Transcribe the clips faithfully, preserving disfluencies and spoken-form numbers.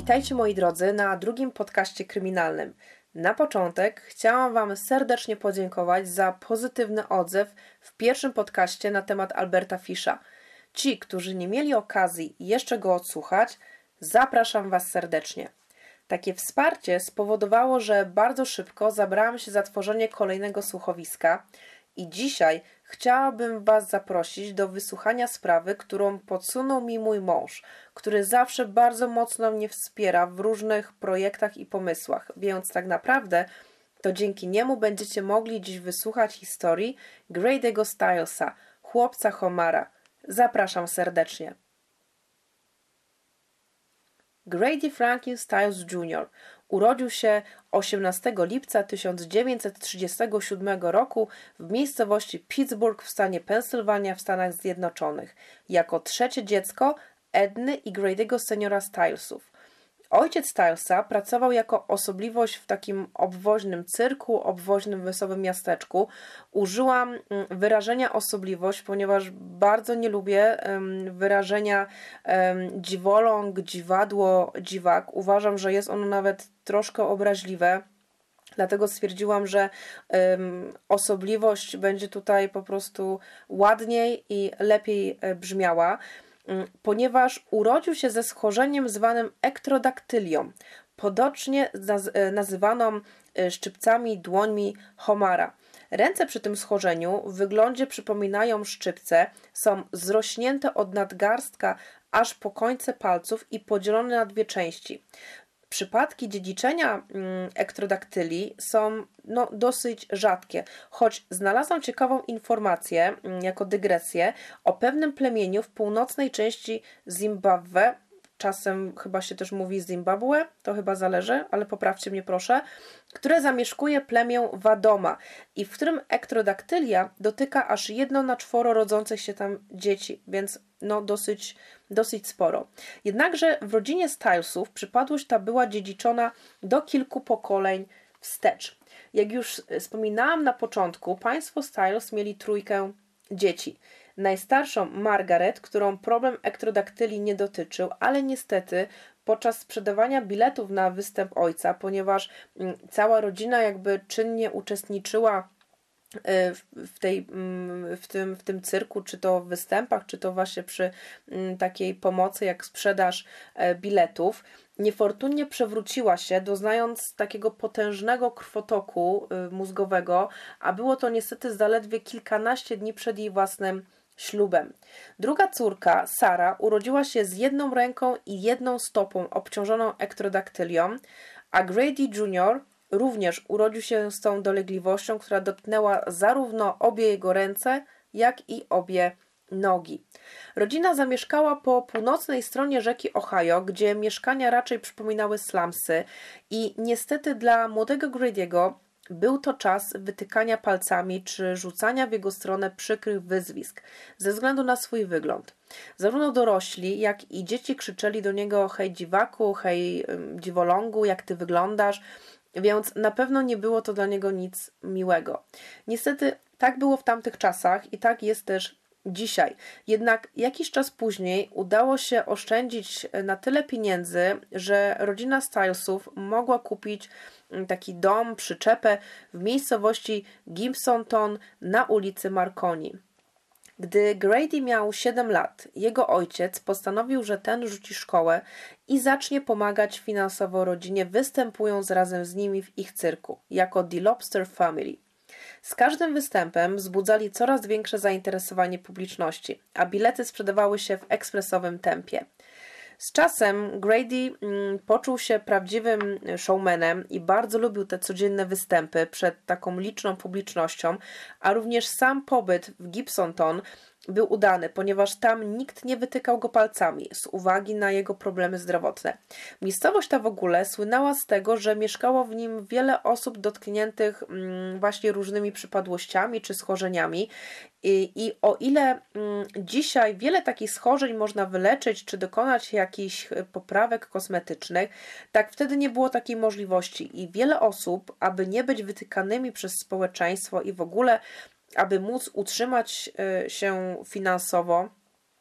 Witajcie moi drodzy na drugim podcaście kryminalnym. Na początek chciałam Wam serdecznie podziękować za pozytywny odzew w pierwszym podcaście na temat Alberta Fisha. Ci, którzy nie mieli okazji jeszcze go odsłuchać, zapraszam Was serdecznie. Takie wsparcie spowodowało, że bardzo szybko zabrałam się za tworzenie kolejnego słuchowiska i dzisiaj chciałabym Was zaprosić do wysłuchania sprawy, którą podsunął mi mój mąż, który zawsze bardzo mocno mnie wspiera w różnych projektach i pomysłach, więc tak naprawdę to dzięki niemu będziecie mogli dziś wysłuchać historii Grady'ego Stylesa, chłopca Homara. Zapraszam serdecznie. Grady Franklin Styles junior urodził się osiemnastego lipca tysiąc dziewięćset trzydziestego siódmego roku w miejscowości Pittsburgh w stanie Pensylwania w Stanach Zjednoczonych jako trzecie dziecko Edny i Grady'ego seniora Stylesów. Ojciec Stylesa pracował jako osobliwość w takim obwoźnym cyrku, obwoźnym wesołym miasteczku. Użyłam wyrażenia osobliwość, ponieważ bardzo nie lubię wyrażenia dziwoląg, dziwadło, dziwak. Uważam, że jest ono nawet troszkę obraźliwe. Dlatego stwierdziłam, że um, osobliwość będzie tutaj po prostu ładniej i lepiej brzmiała, ponieważ urodził się ze schorzeniem zwanym ektrodaktylią, potocznie naz- nazywaną szczypcami dłońmi Homara. Ręce przy tym schorzeniu w wyglądzie przypominają szczypce, są zrośnięte od nadgarstka aż po końce palców i podzielone na dwie części. Przypadki dziedziczenia ektrodaktyli są no, dosyć rzadkie, choć znalazłam ciekawą informację, jako dygresję, o pewnym plemieniu w północnej części Zimbabwe, czasem chyba się też mówi Zimbabwe, to chyba zależy, ale poprawcie mnie proszę, które zamieszkuje plemię Wadoma i w którym ektrodaktylia dotyka aż jedno na czworo rodzących się tam dzieci, więc no dosyć, dosyć sporo. Jednakże w rodzinie Stylesów przypadłość ta była dziedziczona do kilku pokoleń wstecz. Jak już wspominałam na początku, państwo Styles mieli trójkę dzieci. Najstarszą Margaret, którą problem ektrodaktyli nie dotyczył, ale niestety podczas sprzedawania biletów na występ ojca, ponieważ cała rodzina jakby czynnie uczestniczyła w, tej, w, tym, w tym cyrku, czy to w występach, czy to właśnie przy takiej pomocy jak sprzedaż biletów, niefortunnie przewróciła się, doznając takiego potężnego krwotoku mózgowego, a było to niestety zaledwie kilkanaście dni przed jej własnym ślubem. Druga córka, Sara, urodziła się z jedną ręką i jedną stopą obciążoną ektrodaktylią, a Grady junior również urodził się z tą dolegliwością, która dotknęła zarówno obie jego ręce, jak i obie nogi. Rodzina zamieszkała po północnej stronie rzeki Ohio, gdzie mieszkania raczej przypominały slumsy i niestety dla młodego Grady'ego był to czas wytykania palcami czy rzucania w jego stronę przykrych wyzwisk ze względu na swój wygląd. Zarówno dorośli, jak i dzieci krzyczeli do niego: hej dziwaku, hej dziwolągu, jak ty wyglądasz, więc na pewno nie było to dla niego nic miłego. Niestety tak było w tamtych czasach i tak jest też dzisiaj. Jednak jakiś czas później udało się oszczędzić na tyle pieniędzy, że rodzina Stylesów mogła kupić taki dom, przyczepę w miejscowości Gibsonton na ulicy Marconi. Gdy Grady miał siedem lat, jego ojciec postanowił, że ten rzuci szkołę i zacznie pomagać finansowo rodzinie, występując razem z nimi w ich cyrku, jako The Lobster Family. Z każdym występem wzbudzali coraz większe zainteresowanie publiczności, a bilety sprzedawały się w ekspresowym tempie. Z czasem Grady mm, poczuł się prawdziwym showmanem i bardzo lubił te codzienne występy przed taką liczną publicznością, a również sam pobyt w Gibsonton był udany, ponieważ tam nikt nie wytykał go palcami z uwagi na jego problemy zdrowotne. Miejscowość ta w ogóle słynęła z tego, że mieszkało w nim wiele osób dotkniętych mm, właśnie różnymi przypadłościami czy schorzeniami i, i o ile mm, dzisiaj wiele takich schorzeń można wyleczyć czy dokonać jakichś poprawek kosmetycznych, tak wtedy nie było takiej możliwości i wiele osób, aby nie być wytykanymi przez społeczeństwo i w ogóle aby móc utrzymać się finansowo,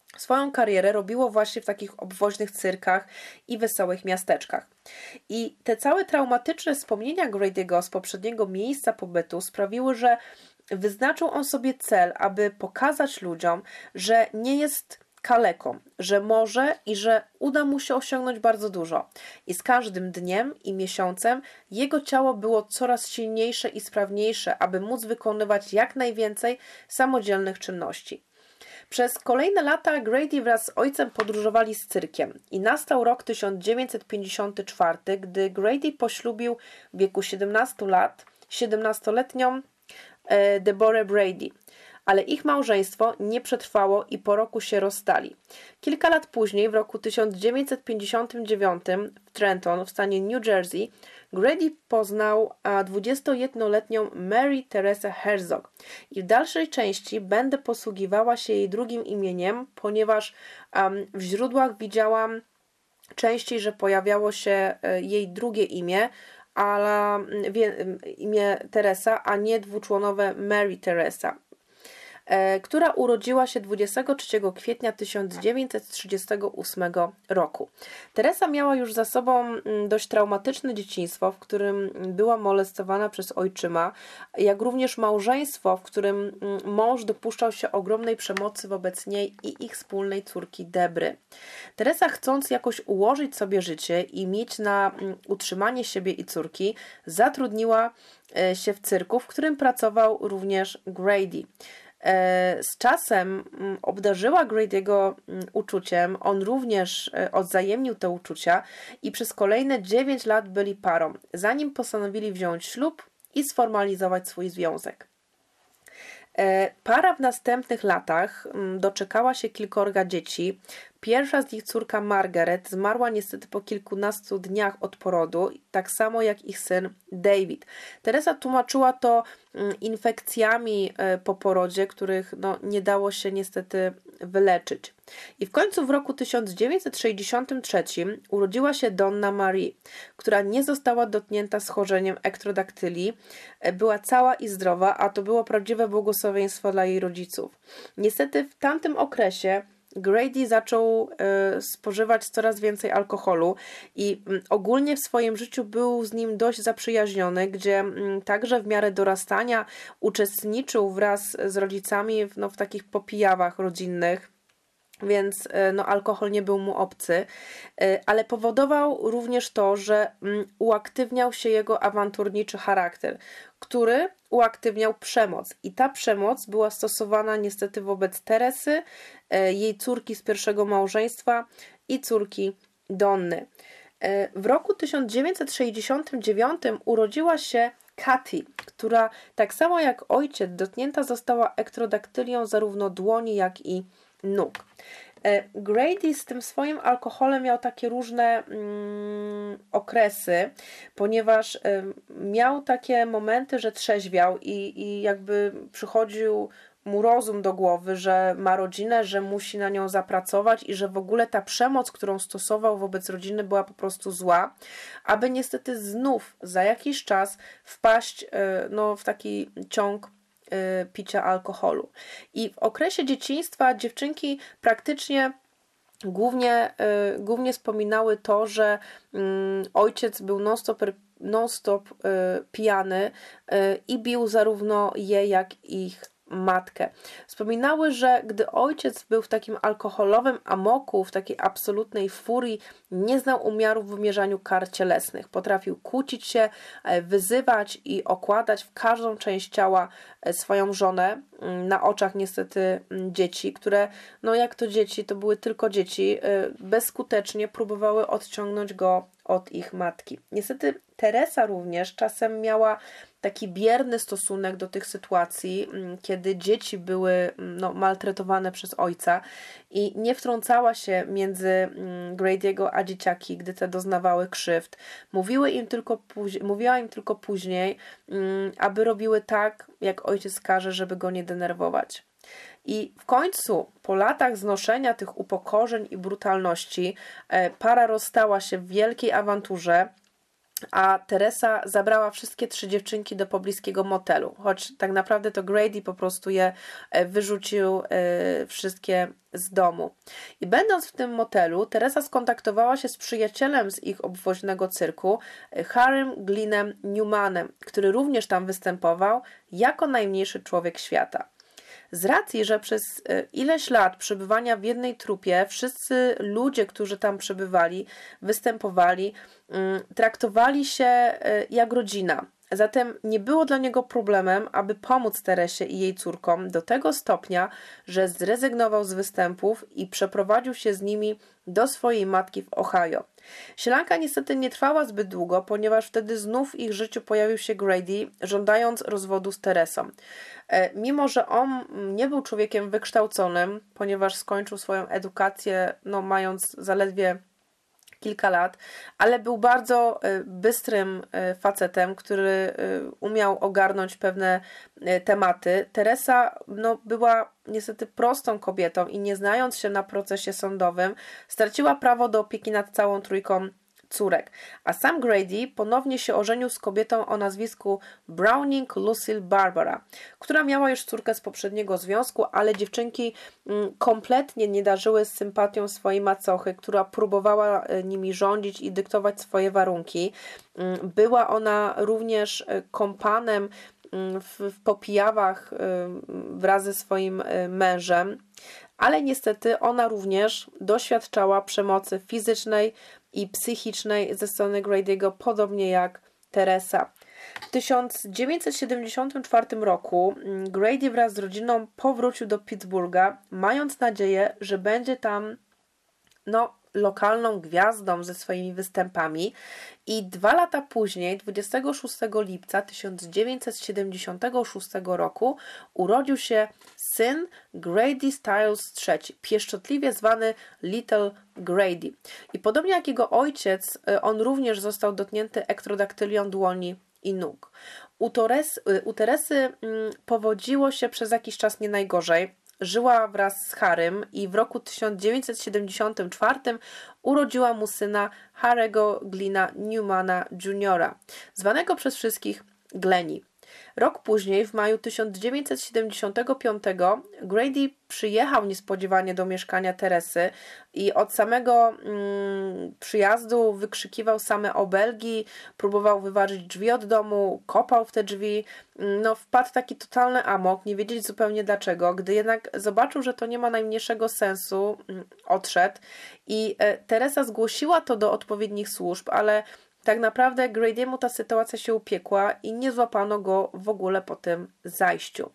swoją karierę robiło właśnie w takich obwoźnych cyrkach i wesołych miasteczkach. I te całe traumatyczne wspomnienia Grady'ego z poprzedniego miejsca pobytu sprawiły, że wyznaczył on sobie cel, aby pokazać ludziom, że nie jest kaleką, że może i że uda mu się osiągnąć bardzo dużo. I z każdym dniem i miesiącem jego ciało było coraz silniejsze i sprawniejsze, aby móc wykonywać jak najwięcej samodzielnych czynności. Przez kolejne lata Grady wraz z ojcem podróżowali z cyrkiem i nastał rok tysiąc dziewięćset pięćdziesiąty czwarty, gdy Grady poślubił w wieku siedemnastu lat siedemnastoletnią e, Deborah Brady, ale ich małżeństwo nie przetrwało i po roku się rozstali. Kilka lat później, w roku tysiąc dziewięćset pięćdziesiątym dziewiątym w Trenton w stanie New Jersey, Grady poznał dwudziestojednoletnią Mary Teresę Herzog i w dalszej części będę posługiwała się jej drugim imieniem, ponieważ um, w źródłach widziałam częściej, że pojawiało się jej drugie imię, ale imię Teresa, a nie dwuczłonowe Mary Teresa, która urodziła się dwudziestego trzeciego kwietnia tysiąc dziewięćset trzydziestego ósmego roku. Teresa miała już za sobą dość traumatyczne dzieciństwo, w którym była molestowana przez ojczyma, jak również małżeństwo, w którym mąż dopuszczał się ogromnej przemocy wobec niej i ich wspólnej córki Debry. Teresa, chcąc jakoś ułożyć sobie życie i mieć na utrzymanie siebie i córki, zatrudniła się w cyrku, w którym pracował również Grady. Z czasem obdarzyła Grady'ego uczuciem, on również odwzajemnił te uczucia i przez kolejne dziewięć lat byli parą, zanim postanowili wziąć ślub i sformalizować swój związek. Para w następnych latach doczekała się kilkorga dzieci. Pierwsza z nich, córka Margaret, zmarła niestety po kilkunastu dniach od porodu, tak samo jak ich syn David. Teresa tłumaczyła to infekcjami po porodzie, których no, nie dało się niestety wyleczyć. I w końcu w roku tysiąc dziewięćset sześćdziesiątym trzecim urodziła się Donna Marie, która nie została dotknięta schorzeniem ektrodaktylii. Była cała i zdrowa, a to było prawdziwe błogosławieństwo dla jej rodziców. Niestety w tamtym okresie Grady zaczął y, spożywać coraz więcej alkoholu i y, ogólnie w swoim życiu był z nim dość zaprzyjaźniony, gdzie y, także w miarę dorastania uczestniczył wraz z rodzicami w, no, w takich popijawach rodzinnych. Więc no, alkohol nie był mu obcy, ale powodował również to, że uaktywniał się jego awanturniczy charakter, który uaktywniał przemoc. I ta przemoc była stosowana niestety wobec Teresy, jej córki z pierwszego małżeństwa i córki Donny. W roku tysiąc dziewięćset sześćdziesiątym dziewiątym urodziła się Katy, która tak samo jak ojciec dotknięta została ektrodaktylią zarówno dłoni, jak i nóg. Grady z tym swoim alkoholem miał takie różne mm, okresy, ponieważ y, miał takie momenty, że trzeźwiał i, i jakby przychodził mu rozum do głowy, że ma rodzinę, że musi na nią zapracować i że w ogóle ta przemoc, którą stosował wobec rodziny, była po prostu zła, aby niestety znów za jakiś czas wpaść y, no, w taki ciąg picia alkoholu. I w okresie dzieciństwa dziewczynki praktycznie głównie, głównie wspominały to, że ojciec był non-stop, non-stop pijany i bił zarówno je, jak i ich matkę. Wspominały, że gdy ojciec był w takim alkoholowym amoku, w takiej absolutnej furii, nie znał umiaru w wymierzaniu kar cielesnych. Potrafił kłócić się, wyzywać i okładać w każdą część ciała swoją żonę, na oczach niestety dzieci, które, no jak to dzieci, to były tylko dzieci, bezskutecznie próbowały odciągnąć go od ich matki. Niestety Teresa również czasem miała taki bierny stosunek do tych sytuacji, kiedy dzieci były no, maltretowane przez ojca i nie wtrącała się między Grady'ego a dzieciaki, gdy te doznawały krzywd. Mówiły im tylko później, mówiła im tylko później, aby robiły tak, jak ojciec każe, żeby go nie denerwować. I w końcu, po latach znoszenia tych upokorzeń i brutalności, para rozstała się w wielkiej awanturze. a Teresa zabrała wszystkie trzy dziewczynki do pobliskiego motelu, choć tak naprawdę to Grady po prostu je wyrzucił wszystkie z domu. I będąc w tym motelu, Teresa skontaktowała się z przyjacielem z ich obwoźnego cyrku, Harrym Glynnem Newmanem, który również tam występował jako najmniejszy człowiek świata. Z racji, że przez ileś lat przebywania w jednej trupie wszyscy ludzie, którzy tam przebywali, występowali, traktowali się jak rodzina. Zatem nie było dla niego problemem, aby pomóc Teresie i jej córkom do tego stopnia, że zrezygnował z występów i przeprowadził się z nimi do swojej matki w Ohio. Sielanka niestety nie trwała zbyt długo, ponieważ wtedy znów w ich życiu pojawił się Grady, żądając rozwodu z Teresą. Mimo że on nie był człowiekiem wykształconym, ponieważ skończył swoją edukację, no, mając zaledwie kilka lat, ale był bardzo bystrym facetem, który umiał ogarnąć pewne tematy. Teresa no, była niestety prostą kobietą i nie znając się na procesie sądowym, straciła prawo do opieki nad całą trójką córek. A sam Grady ponownie się ożenił z kobietą o nazwisku Browning Lucille Barbara, która miała już córkę z poprzedniego związku, ale dziewczynki kompletnie nie darzyły sympatią swojej macochy, która próbowała nimi rządzić i dyktować swoje warunki. Była ona również kompanem w, w popijawach wraz ze swoim mężem, ale niestety ona również doświadczała przemocy fizycznej i psychicznej ze strony Grady'ego, podobnie jak Teresa. W tysiąc dziewięćset siedemdziesiątym czwartym roku Grady wraz z rodziną powrócił do Pittsburgha, mając nadzieję, że będzie tam no, lokalną gwiazdą ze swoimi występami, i dwa lata później, dwudziestego szóstego lipca tysiąc dziewięćset siedemdziesiątego szóstego roku, urodził się syn Grady Stiles trzeci, pieszczotliwie zwany Little Grady. I podobnie jak jego ojciec, on również został dotknięty ektrodaktylią dłoni i nóg. U, Tores, u Teresy mm, powodziło się przez jakiś czas nie najgorzej. Żyła wraz z Harrym i w roku tysiąc dziewięćset siedemdziesiątym czwartym urodziła mu syna Harry'ego Glynna Newmana juniora, zwanego przez wszystkich Glennie. Rok później, w maju tysiąc dziewięćset siedemdziesiątego piątego, Grady przyjechał niespodziewanie do mieszkania Teresy i od samego mm, przyjazdu wykrzykiwał same obelgi, próbował wyważyć drzwi od domu, kopał w te drzwi. No, wpadł taki totalny amok, nie wiedzieć zupełnie dlaczego. Gdy jednak zobaczył, że to nie ma najmniejszego sensu, odszedł i e, Teresa zgłosiła to do odpowiednich służb, ale tak naprawdę Grady'emu ta sytuacja się upiekła i nie złapano go w ogóle po tym zajściu.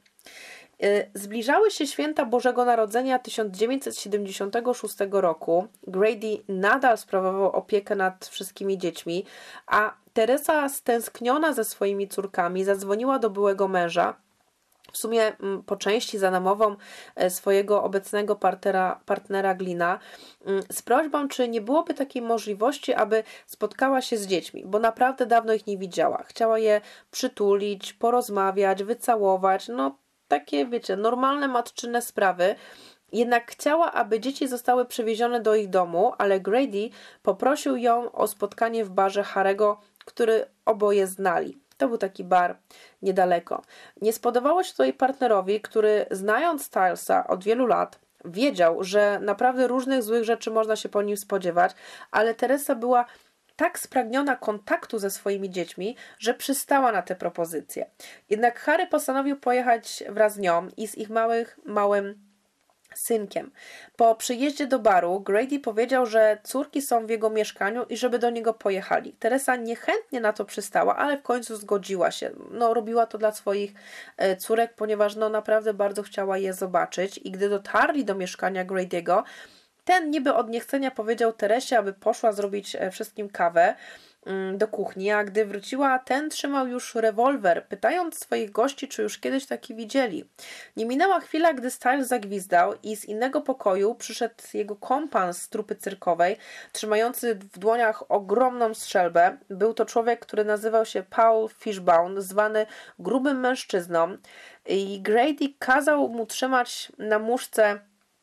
Zbliżały się święta Bożego Narodzenia tysiąc dziewięćset siedemdziesiątego szóstego roku. Grady nadal sprawował opiekę nad wszystkimi dziećmi, a Teresa, stęskniona ze swoimi córkami, zadzwoniła do byłego męża, w sumie po części za namową swojego obecnego partnera, partnera Glynna, z prośbą, czy nie byłoby takiej możliwości, aby spotkała się z dziećmi, bo naprawdę dawno ich nie widziała. Chciała je przytulić, porozmawiać, wycałować, no takie, wiecie, normalne matczyne sprawy. Jednak chciała, aby dzieci zostały przewiezione do ich domu, ale Grady poprosił ją o spotkanie w barze Harry'ego, który oboje znali. To był taki bar niedaleko. Nie spodobało się to jej partnerowi, który, znając Stylesa od wielu lat, wiedział, że naprawdę różnych złych rzeczy można się po nim spodziewać, ale Teresa była tak spragniona kontaktu ze swoimi dziećmi, że przystała na te propozycje. Jednak Harry postanowił pojechać wraz z nią i z ich małych, małym synkiem. Po przyjeździe do baru Grady powiedział, że córki są w jego mieszkaniu i żeby do niego pojechali. Teresa niechętnie na to przystała, ale w końcu zgodziła się. No, robiła to dla swoich córek, ponieważ no, naprawdę bardzo chciała je zobaczyć i gdy dotarli do mieszkania Grady'ego, ten niby od niechcenia powiedział Teresie, aby poszła zrobić wszystkim kawę do kuchni, a gdy wróciła, ten trzymał już rewolwer, pytając swoich gości, czy już kiedyś taki widzieli. Nie minęła chwila, gdy Styles zagwizdał i z innego pokoju przyszedł jego kompan z trupy cyrkowej, trzymający w dłoniach ogromną strzelbę. Był to człowiek, który nazywał się Paul Fishbone, zwany grubym mężczyzną, i Grady kazał mu trzymać na muszce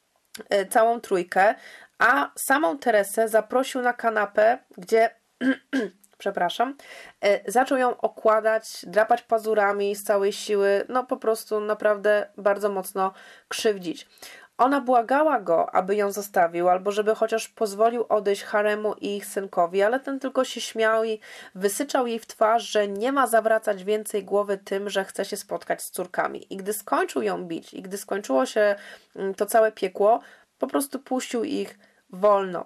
całą trójkę, a samą Teresę zaprosił na kanapę, gdzie przepraszam, zaczął ją okładać, drapać pazurami z całej siły, no po prostu naprawdę bardzo mocno krzywdzić. Ona błagała go, aby ją zostawił, albo żeby chociaż pozwolił odejść haremu i ich synkowi, ale ten tylko się śmiał i wysyczał jej w twarz, że nie ma zawracać więcej głowy tym, że chce się spotkać z córkami. I gdy skończył ją bić, i gdy skończyło się to całe piekło, po prostu puścił ich wolno.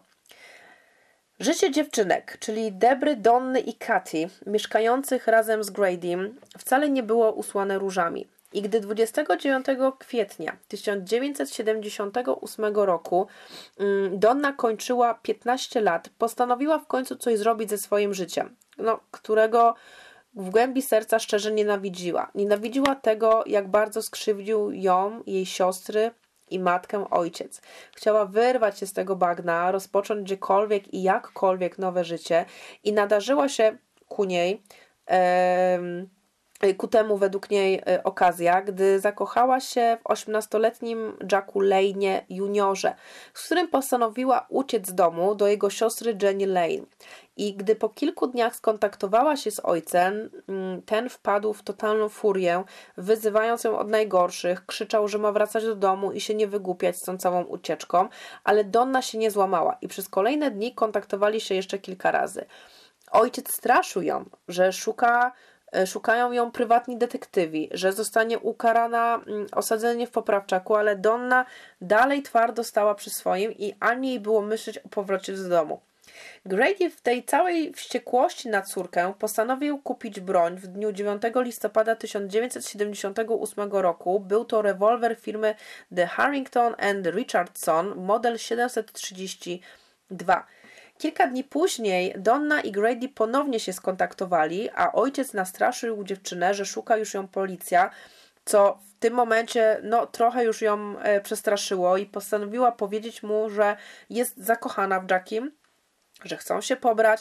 Życie dziewczynek, czyli Debry, Donny i Katy, mieszkających razem z Gradym, wcale nie było usłane różami. I gdy dwudziestego dziewiątego kwietnia tysiąc dziewięćset siedemdziesiątego ósmego roku Donna kończyła piętnaście lat, postanowiła w końcu coś zrobić ze swoim życiem, no, którego w głębi serca szczerze nienawidziła. Nienawidziła tego, jak bardzo skrzywdził ją, jej siostry i matkę ojciec. Chciała wyrwać się z tego bagna, rozpocząć gdziekolwiek i jakkolwiek nowe życie i nadarzyła się ku niej em, ku temu według niej okazja, gdy zakochała się w osiemnastoletnim Jacku Lane'ie juniorze, z którym postanowiła uciec z domu do jego siostry Jenny Lane. I gdy po kilku dniach skontaktowała się z ojcem, ten wpadł w totalną furię, wyzywając ją od najgorszych, krzyczał, że ma wracać do domu i się nie wygłupiać z tą całą ucieczką, ale Donna się nie złamała i przez kolejne dni kontaktowali się jeszcze kilka razy. Ojciec straszył ją, że szuka Szukają ją prywatni detektywi, że zostanie ukarana osadzenie w poprawczaku, ale Donna dalej twardo stała przy swoim i ani jej było myśleć o powrocie do domu. Grady w tej całej wściekłości na córkę postanowił kupić broń w dniu dziewiątego listopada tysiąc dziewięćset siedemdziesiątego ósmego roku. Był to rewolwer firmy The Harrington and Richardson, model siedemset trzydzieści dwa. Kilka dni później Donna i Grady ponownie się skontaktowali, a ojciec nastraszył dziewczynę, że szuka już ją policja, co w tym momencie no, trochę już ją e, przestraszyło i postanowiła powiedzieć mu, że jest zakochana w Jackiem, że chcą się pobrać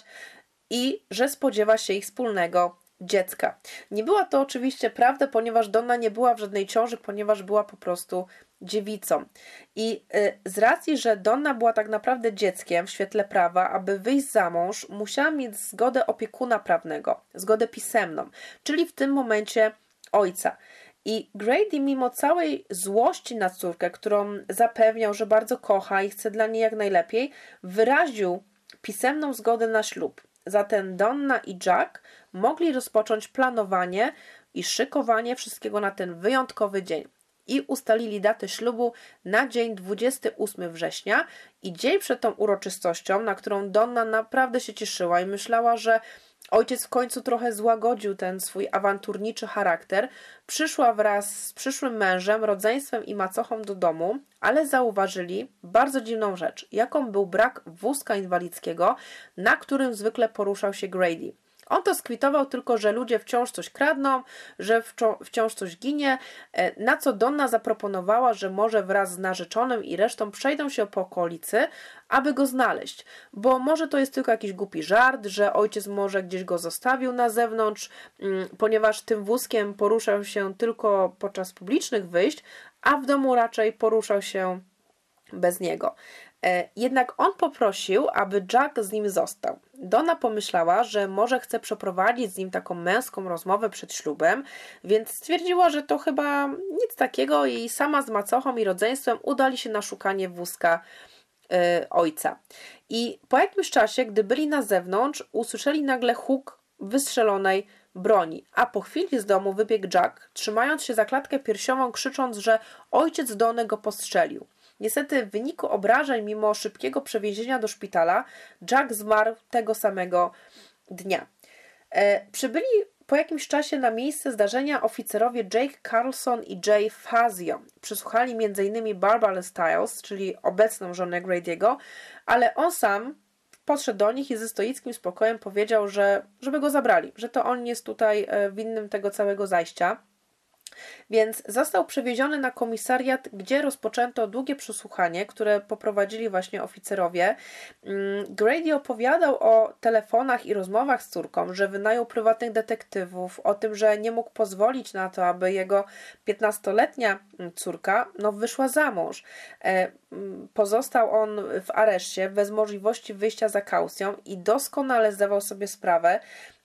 i że spodziewa się ich wspólnego dziecka. Nie była to oczywiście prawda, ponieważ Donna nie była w żadnej ciąży, ponieważ była po prostu dziewicą. I y, z racji, że Donna była tak naprawdę dzieckiem w świetle prawa, aby wyjść za mąż, musiała mieć zgodę opiekuna prawnego, zgodę pisemną, czyli w tym momencie ojca. I Grady mimo całej złości na córkę, którą zapewniał, że bardzo kocha i chce dla niej jak najlepiej, wyraził pisemną zgodę na ślub. Zatem Donna i Jack mogli rozpocząć planowanie i szykowanie wszystkiego na ten wyjątkowy dzień. I ustalili datę ślubu na dzień dwudziestego ósmego września i dzień przed tą uroczystością, na którą Donna naprawdę się cieszyła i myślała, że ojciec w końcu trochę złagodził ten swój awanturniczy charakter, przyszła wraz z przyszłym mężem, rodzeństwem i macochą do domu, ale zauważyli bardzo dziwną rzecz, jaką był brak wózka inwalidzkiego, na którym zwykle poruszał się Grady. On to skwitował tylko, że ludzie wciąż coś kradną, że wciąż coś ginie, na co Donna zaproponowała, że może wraz z narzeczonym i resztą przejdą się po okolicy, aby go znaleźć, bo może to jest tylko jakiś głupi żart, że ojciec może gdzieś go zostawił na zewnątrz, ponieważ tym wózkiem poruszał się tylko podczas publicznych wyjść, a w domu raczej poruszał się bez niego. Jednak on poprosił, aby Jack z nim został. Donna pomyślała, że może chce przeprowadzić z nim taką męską rozmowę przed ślubem, więc stwierdziła, że to chyba nic takiego i sama z macochą i rodzeństwem udali się na szukanie wózka yy, ojca. I po jakimś czasie, gdy byli na zewnątrz, usłyszeli nagle huk wystrzelonej broni, a po chwili z domu wybiegł Jack, trzymając się za klatkę piersiową, krzycząc, że ojciec Donny go postrzelił. Niestety w wyniku obrażeń, mimo szybkiego przewiezienia do szpitala, Jack zmarł tego samego dnia. E, przybyli po jakimś czasie na miejsce zdarzenia oficerowie Jake Carlson i Jay Fazio. Przesłuchali między innymi Barbara Stiles, czyli obecną żonę Grady'ego, ale on sam podszedł do nich i ze stoickim spokojem powiedział, że żeby go zabrali, że to on jest tutaj winnym tego całego zajścia. Więc został przewieziony na komisariat, gdzie rozpoczęto długie przesłuchanie, które poprowadzili właśnie oficerowie. Grady opowiadał o telefonach i rozmowach z córką, że wynajął prywatnych detektywów, o tym, że nie mógł pozwolić na to, aby jego piętnastoletnia córka no, wyszła za mąż. Pozostał on w areszcie bez możliwości wyjścia za kaucją i doskonale zdawał sobie sprawę,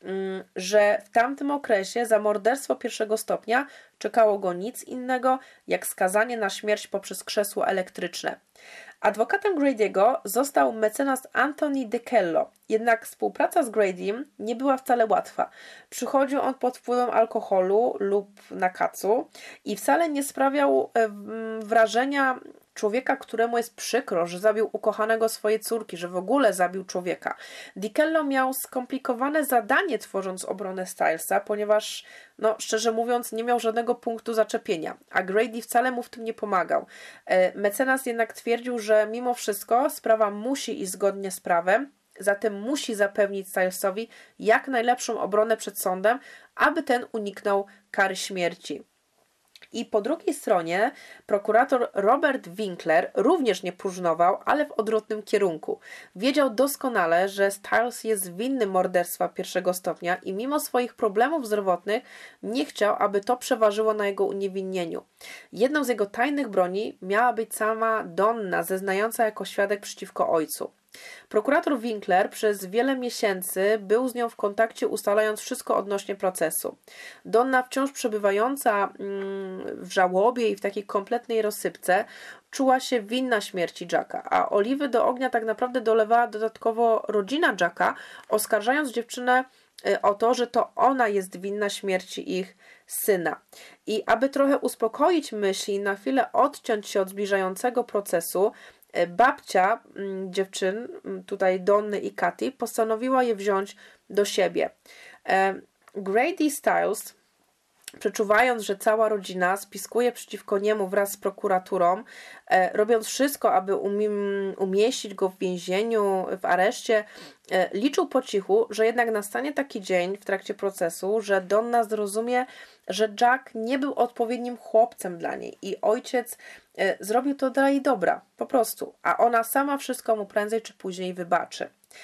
że w tamtym okresie za morderstwo pierwszego stopnia czekało go nic innego jak skazanie na śmierć poprzez krzesło elektryczne. Adwokatem Grady'ego został mecenas Anthony DeCello, jednak współpraca z Gradym nie była wcale łatwa. Przychodził on pod wpływem alkoholu lub nakacu i wcale nie sprawiał wrażenia człowieka, któremu jest przykro, że zabił ukochanego swojej córki, że w ogóle zabił człowieka. DeCello miał skomplikowane zadanie tworząc obronę Stylesa, ponieważ, no szczerze mówiąc, nie miał żadnego punktu zaczepienia, a Grady wcale mu w tym nie pomagał. Mecenas jednak twierdził, że mimo wszystko sprawa musi iść zgodnie z prawem, zatem musi zapewnić Stylesowi jak najlepszą obronę przed sądem, aby ten uniknął kary śmierci. I po drugiej stronie prokurator Robert Winkler również nie próżnował, ale w odwrotnym kierunku. Wiedział doskonale, że Styles jest winny morderstwa pierwszego stopnia i mimo swoich problemów zdrowotnych nie chciał, aby to przeważyło na jego uniewinnieniu. Jedną z jego tajnych broni miała być sama Donna, zeznająca jako świadek przeciwko ojcu. Prokurator Winkler przez wiele miesięcy był z nią w kontakcie, ustalając wszystko odnośnie procesu. Donna, wciąż przebywająca w żałobie i w takiej kompletnej rozsypce, czuła się winna śmierci Jacka, a oliwy do ognia tak naprawdę dolewała dodatkowo rodzina Jacka, oskarżając dziewczynę o to, że to ona jest winna śmierci ich syna. I aby trochę uspokoić myśli i na chwilę odciąć się od zbliżającego procesu, babcia dziewczyn, tutaj Donny i Katy, postanowiła je wziąć do siebie. Grady Styles, przeczuwając, że cała rodzina spiskuje przeciwko niemu wraz z prokuraturą, robiąc wszystko, aby umieścić go w więzieniu, w areszcie, liczył po cichu, że jednak nastanie taki dzień w trakcie procesu, że Donna zrozumie, że Jack nie był odpowiednim chłopcem dla niej i ojciec zrobił to dla jej dobra, po prostu, a ona sama wszystko mu prędzej czy później wybaczy.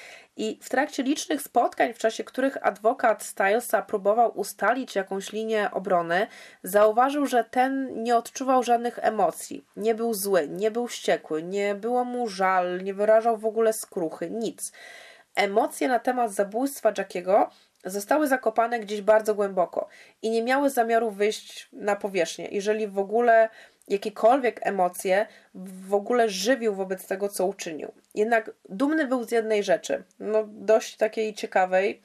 I w trakcie licznych spotkań, w czasie których adwokat Stylesa próbował ustalić jakąś linię obrony, zauważył, że ten nie odczuwał żadnych emocji. Nie był zły, nie był wściekły, nie było mu żal, nie wyrażał w ogóle skruchy, nic. Emocje na temat zabójstwa Jackiego zostały zakopane gdzieś bardzo głęboko i nie miały zamiaru wyjść na powierzchnię, jeżeli w ogóle jakiekolwiek emocje w ogóle żywił wobec tego, co uczynił. Jednak dumny był z jednej rzeczy, no dość takiej ciekawej.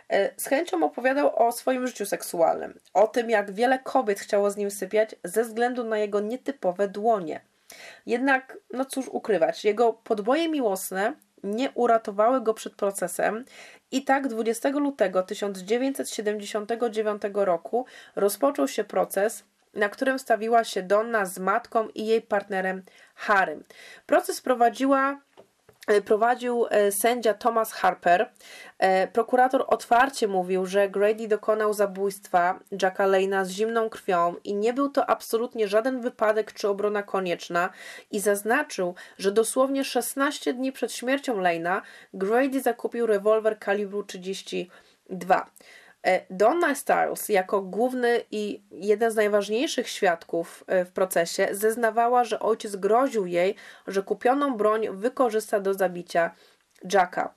Z chęcią opowiadał o swoim życiu seksualnym, o tym, jak wiele kobiet chciało z nim sypiać ze względu na jego nietypowe dłonie. Jednak, no cóż ukrywać, jego podboje miłosne nie uratowały go przed procesem i tak dwudziestego lutego tysiąc dziewięćset siedemdziesiątego dziewiątego roku rozpoczął się proces, na którym stawiła się Donna z matką i jej partnerem Harrym. Proces prowadziła prowadził sędzia Thomas Harper. Prokurator otwarcie mówił, że Grady dokonał zabójstwa Jacka Lane'a z zimną krwią i nie był to absolutnie żaden wypadek czy obrona konieczna i zaznaczył, że dosłownie szesnaście dni przed śmiercią Lane'a Grady zakupił rewolwer kalibru trzydzieści dwa. Donna Styles jako główny i jeden z najważniejszych świadków w procesie zeznawała, że ojciec groził jej, że kupioną broń wykorzysta do zabicia Jacka.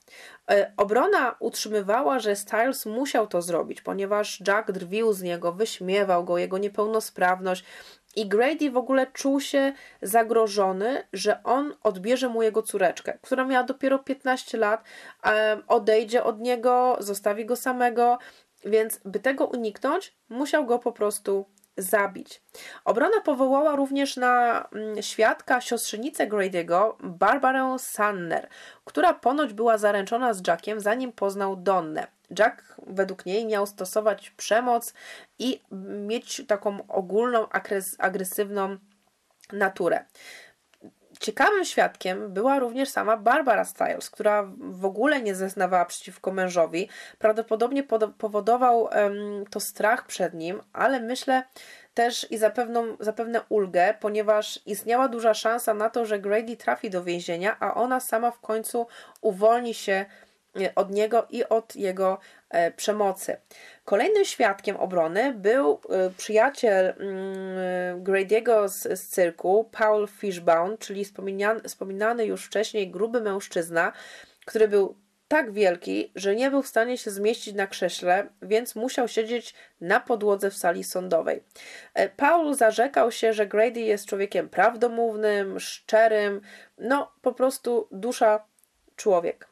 Obrona utrzymywała, że Styles musiał to zrobić, ponieważ Jack drwił z niego, wyśmiewał go, jego niepełnosprawność i Grady w ogóle czuł się zagrożony, że on odbierze mu jego córeczkę, która miała dopiero piętnaście lat, odejdzie od niego, zostawi go samego, więc by tego uniknąć, musiał go po prostu zabić. Obrona powołała również na świadka siostrzenicę Grady'ego, Barbarę Sanner, która ponoć była zaręczona z Jackiem, zanim poznał Donnę. Jack według niej miał stosować przemoc i mieć taką ogólną agresywną naturę. Ciekawym świadkiem była również sama Barbara Stiles, która w ogóle nie zeznawała przeciwko mężowi. Prawdopodobnie powodował um, to strach przed nim, ale myślę też i zapewne, zapewne ulgę, ponieważ istniała duża szansa na to, że Grady trafi do więzienia, a ona sama w końcu uwolni się od niego i od jego e, przemocy. Kolejnym świadkiem obrony był e, przyjaciel mm, Grady'ego z, z cyrku, Paul Fishbone, czyli wspominany, wspominany już wcześniej gruby mężczyzna, który był tak wielki, że nie był w stanie się zmieścić na krześle, więc musiał siedzieć na podłodze w sali sądowej. E, Paul zarzekał się, że Grady jest człowiekiem prawdomównym, szczerym, no po prostu dusza człowiek.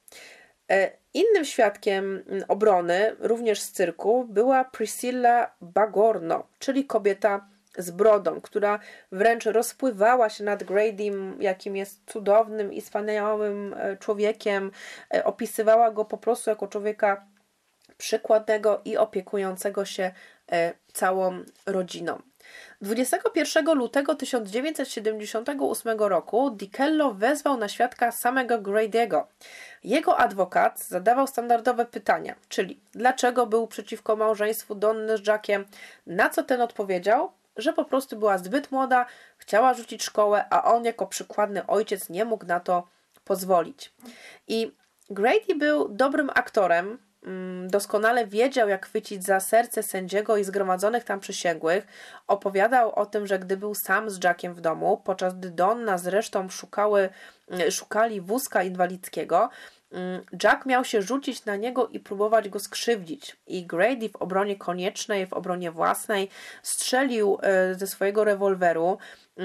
Innym świadkiem obrony, również z cyrku, była Priscilla Bagorno, czyli kobieta z brodą, która wręcz rozpływała się nad Gradym, jakim jest cudownym i wspaniałym człowiekiem. Opisywała go po prostu jako człowieka przykładnego i opiekującego się całą rodziną. dwudziestego pierwszego lutego tysiąc dziewięćset siedemdziesiątego ósmego roku DiCello wezwał na świadka samego Grady'ego. Jego adwokat zadawał standardowe pytania, czyli dlaczego był przeciwko małżeństwu Donny z Jackiem, na co ten odpowiedział, że po prostu była zbyt młoda, chciała rzucić szkołę, a on jako przykładny ojciec nie mógł na to pozwolić. I Grady był dobrym aktorem, doskonale wiedział, jak chwycić za serce sędziego i zgromadzonych tam przysięgłych. Opowiadał o tym, że gdy był sam z Jackiem w domu, podczas gdy Donna z resztą szukały, szukali wózka inwalidzkiego, Jack miał się rzucić na niego i próbować go skrzywdzić. I Grady w obronie koniecznej, w obronie własnej strzelił ze swojego rewolweru,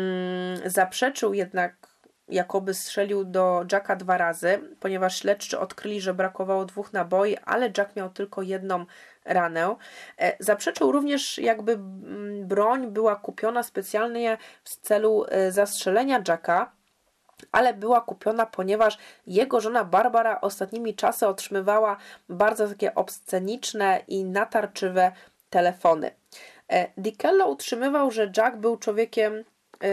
zaprzeczył jednak, jakoby strzelił do Jacka dwa razy, ponieważ śledczy odkryli, że brakowało dwóch naboi, ale Jack miał tylko jedną ranę. Zaprzeczył również, jakby broń była kupiona specjalnie w celu zastrzelenia Jacka, ale była kupiona, ponieważ jego żona Barbara ostatnimi czasy otrzymywała bardzo takie obsceniczne i natarczywe telefony. DiCello utrzymywał, że Jack był człowiekiem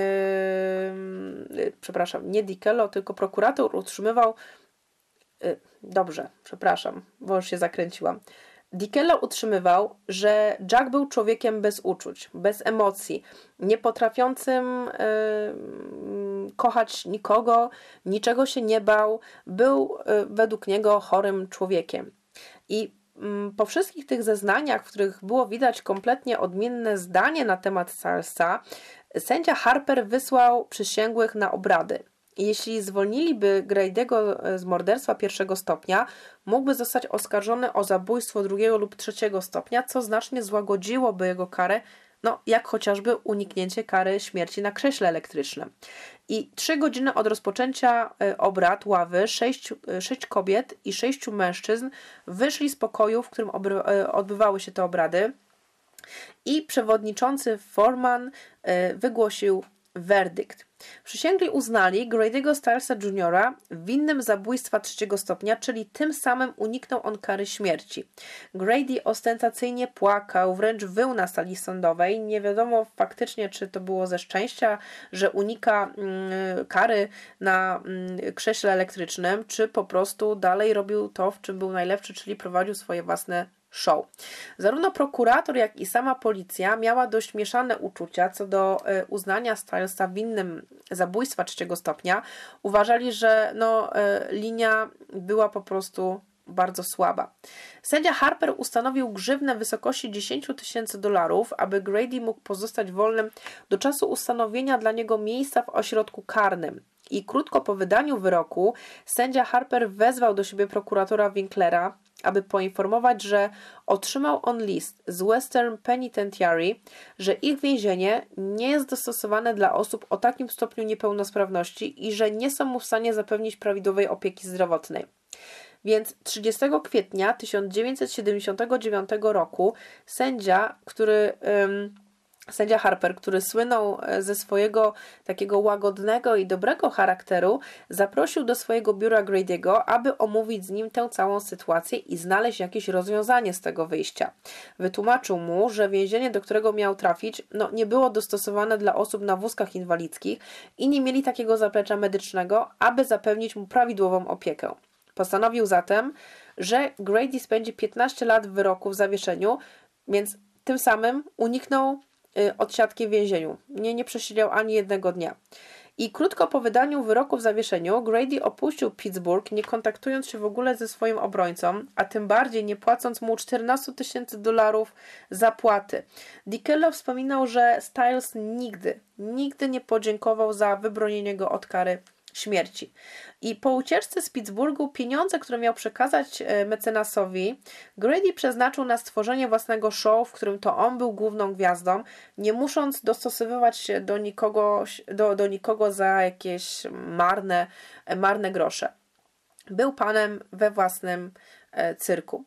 Yy, przepraszam, nie DiCello, tylko prokurator utrzymywał yy, dobrze, przepraszam, bo już się zakręciłam. DiCello utrzymywał, że Jack był człowiekiem bez uczuć, bez emocji, nie potrafiącym yy, kochać nikogo, niczego się nie bał, był yy, według niego chorym człowiekiem. I yy, po wszystkich tych zeznaniach, w których było widać kompletnie odmienne zdanie na temat Stilesa, sędzia Harper wysłał przysięgłych na obrady. Jeśli zwolniliby Grady'ego z morderstwa pierwszego stopnia, mógłby zostać oskarżony o zabójstwo drugiego lub trzeciego stopnia, co znacznie złagodziłoby jego karę, no jak chociażby uniknięcie kary śmierci na krześle elektrycznym. I trzy godziny od rozpoczęcia obrad ławy sześć, sześć kobiet i sześciu mężczyzn wyszli z pokoju, w którym odbywały się te obrady, i przewodniczący Foreman wygłosił werdykt. Przysięgli uznali Grady'ego Stilesa juniora winnym zabójstwa trzeciego stopnia, czyli tym samym uniknął on kary śmierci. Grady ostentacyjnie płakał, wręcz wył na sali sądowej. Nie wiadomo faktycznie, czy to było ze szczęścia, że unika mm, kary na mm, krześle elektrycznym, czy po prostu dalej robił to, w czym był najlepszy, czyli prowadził swoje własne show. Zarówno prokurator, jak i sama policja miała dość mieszane uczucia co do y, uznania Stilesa winnym zabójstwa trzeciego stopnia. Uważali, że no, y, linia była po prostu bardzo słaba. Sędzia Harper ustanowił grzywnę w wysokości dziesięć tysięcy dolarów, aby Grady mógł pozostać wolnym do czasu ustanowienia dla niego miejsca w ośrodku karnym. I krótko po wydaniu wyroku sędzia Harper wezwał do siebie prokuratora Winklera, aby poinformować, że otrzymał on list z Western Penitentiary, że ich więzienie nie jest dostosowane dla osób o takim stopniu niepełnosprawności i że nie są mu w stanie zapewnić prawidłowej opieki zdrowotnej. Więc trzydziestego kwietnia tysiąc dziewięćset siedemdziesiątego dziewiątego roku sędzia, który ym, Sędzia Harper, który słynął ze swojego takiego łagodnego i dobrego charakteru, zaprosił do swojego biura Grady'ego, aby omówić z nim tę całą sytuację i znaleźć jakieś rozwiązanie z tego wyjścia. Wytłumaczył mu, że więzienie, do którego miał trafić, no, nie było dostosowane dla osób na wózkach inwalidzkich i nie mieli takiego zaplecza medycznego, aby zapewnić mu prawidłową opiekę. Postanowił zatem, że Grady spędzi piętnaście lat w wyroku w zawieszeniu, więc tym samym uniknął odsiadki w więzieniu. Nie, nie przesiedział ani jednego dnia. I krótko po wydaniu wyroku w zawieszeniu Grady opuścił Pittsburgh, nie kontaktując się w ogóle ze swoim obrońcą, a tym bardziej nie płacąc mu czternaście tysięcy dolarów zapłaty. DiCello wspominał, że Stiles nigdy, nigdy nie podziękował za wybronienie go od kary śmierci. I po ucieczce z Pittsburghu pieniądze, które miał przekazać mecenasowi, Grady przeznaczył na stworzenie własnego show, w którym to on był główną gwiazdą, nie musząc dostosowywać się do nikogo, do, do nikogo za jakieś marne, marne grosze. Był panem we własnym cyrku.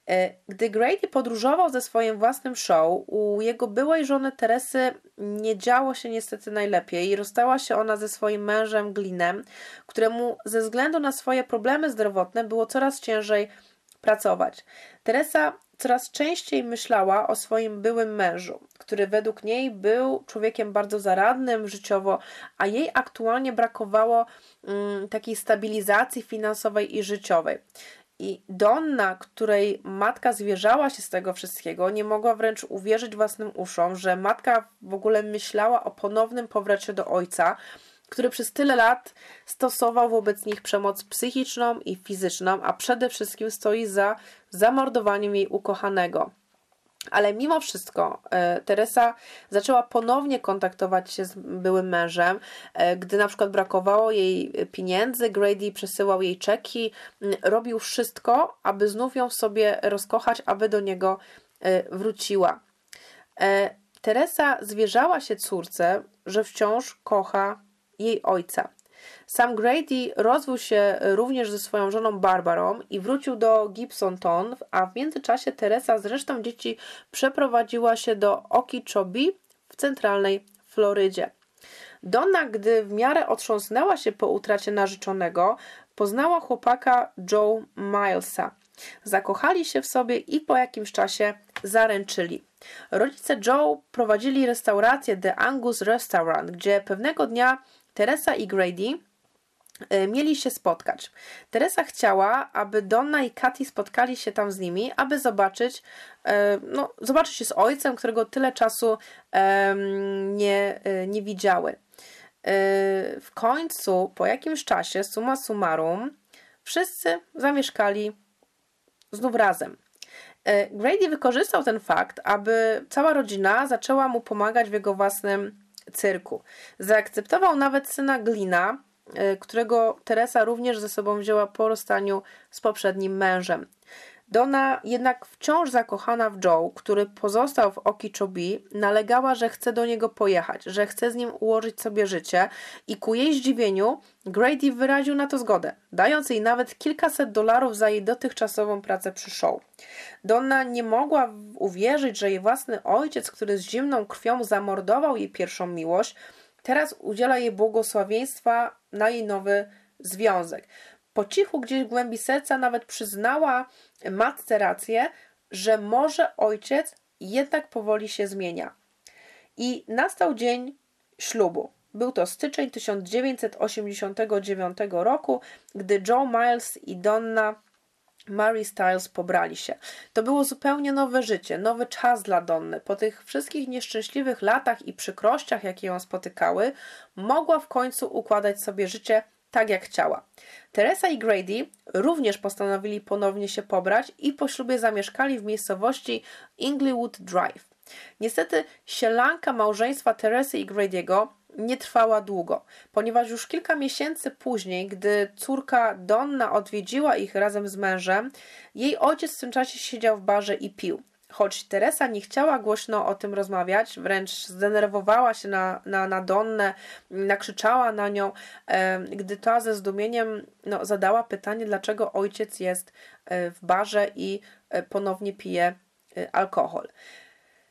Gdy Grady podróżował ze swoim własnym show, u jego byłej żony Teresy nie działo się niestety najlepiej i rozstała się ona ze swoim mężem Glynnem, któremu ze względu na swoje problemy zdrowotne było coraz ciężej pracować. Teresa coraz częściej myślała o swoim byłym mężu, który według niej był człowiekiem bardzo zaradnym życiowo, a jej aktualnie brakowało um, takiej stabilizacji finansowej i życiowej. I Donna, której matka zwierzała się z tego wszystkiego, nie mogła wręcz uwierzyć własnym uszom, że matka w ogóle myślała o ponownym powrocie do ojca, który przez tyle lat stosował wobec nich przemoc psychiczną i fizyczną, a przede wszystkim stoi za zamordowaniem jej ukochanego. Ale mimo wszystko e, Teresa zaczęła ponownie kontaktować się z byłym mężem. E, gdy na przykład brakowało jej pieniędzy, Grady przesyłał jej czeki, m, robił wszystko, aby znów ją w sobie rozkochać, aby do niego e, wróciła. E, Teresa zwierzała się córce, że wciąż kocha jej ojca. Sam Grady rozwiódł się również ze swoją żoną Barbarą i wrócił do Gibsonton, a w międzyczasie Teresa z resztą dzieci przeprowadziła się do Okeechobee w centralnej Florydzie. Donna, gdy w miarę otrząsnęła się po utracie narzeczonego, poznała chłopaka Joe Milesa. Zakochali się w sobie i po jakimś czasie zaręczyli. Rodzice Joe prowadzili restaurację The Angus Restaurant, gdzie pewnego dnia Teresa i Grady mieli się spotkać. Teresa chciała, aby Donna i Katy spotkali się tam z nimi, aby zobaczyć, no, zobaczyć się z ojcem, którego tyle czasu nie, nie widziały. W końcu, po jakimś czasie, summa summarum, wszyscy zamieszkali znów razem. Grady wykorzystał ten fakt, aby cała rodzina zaczęła mu pomagać w jego własnym cyrku. Zaakceptował nawet syna Glynna, którego Teresa również ze sobą wzięła po rozstaniu z poprzednim mężem. Donna, jednak wciąż zakochana w Joe, który pozostał w Okeechobee, nalegała, że chce do niego pojechać, że chce z nim ułożyć sobie życie i ku jej zdziwieniu Grady wyraził na to zgodę, dając jej nawet kilkaset dolarów za jej dotychczasową pracę przy show. Donna nie mogła uwierzyć, że jej własny ojciec, który z zimną krwią zamordował jej pierwszą miłość, teraz udziela jej błogosławieństwa na jej nowy związek. Po cichu gdzieś w głębi serca nawet przyznała matce rację, że może ojciec jednak powoli się zmienia. I nastał dzień ślubu. Był to styczeń tysiąc dziewięćset osiemdziesiątego dziewiątego roku, gdy Joe Miles i Donna Mary Stiles pobrali się. To było zupełnie nowe życie, nowy czas dla Donny. Po tych wszystkich nieszczęśliwych latach i przykrościach, jakie ją spotykały, mogła w końcu układać sobie życie tak jak chciała. Teresa i Grady również postanowili ponownie się pobrać i po ślubie zamieszkali w miejscowości Inglewood Drive. Niestety sielanka małżeństwa Teresy i Grady'ego nie trwała długo, ponieważ już kilka miesięcy później, gdy córka Donna odwiedziła ich razem z mężem, jej ojciec w tym czasie siedział w barze i pił. Choć Teresa nie chciała głośno o tym rozmawiać, wręcz zdenerwowała się na, na, na Donnę, nakrzyczała na nią, e, gdy ta ze zdumieniem no, zadała pytanie, dlaczego ojciec jest e, w barze i e, ponownie pije e, alkohol.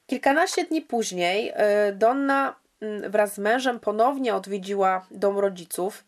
Kilkanaście dni później Donna wraz z mężem ponownie odwiedziła dom rodziców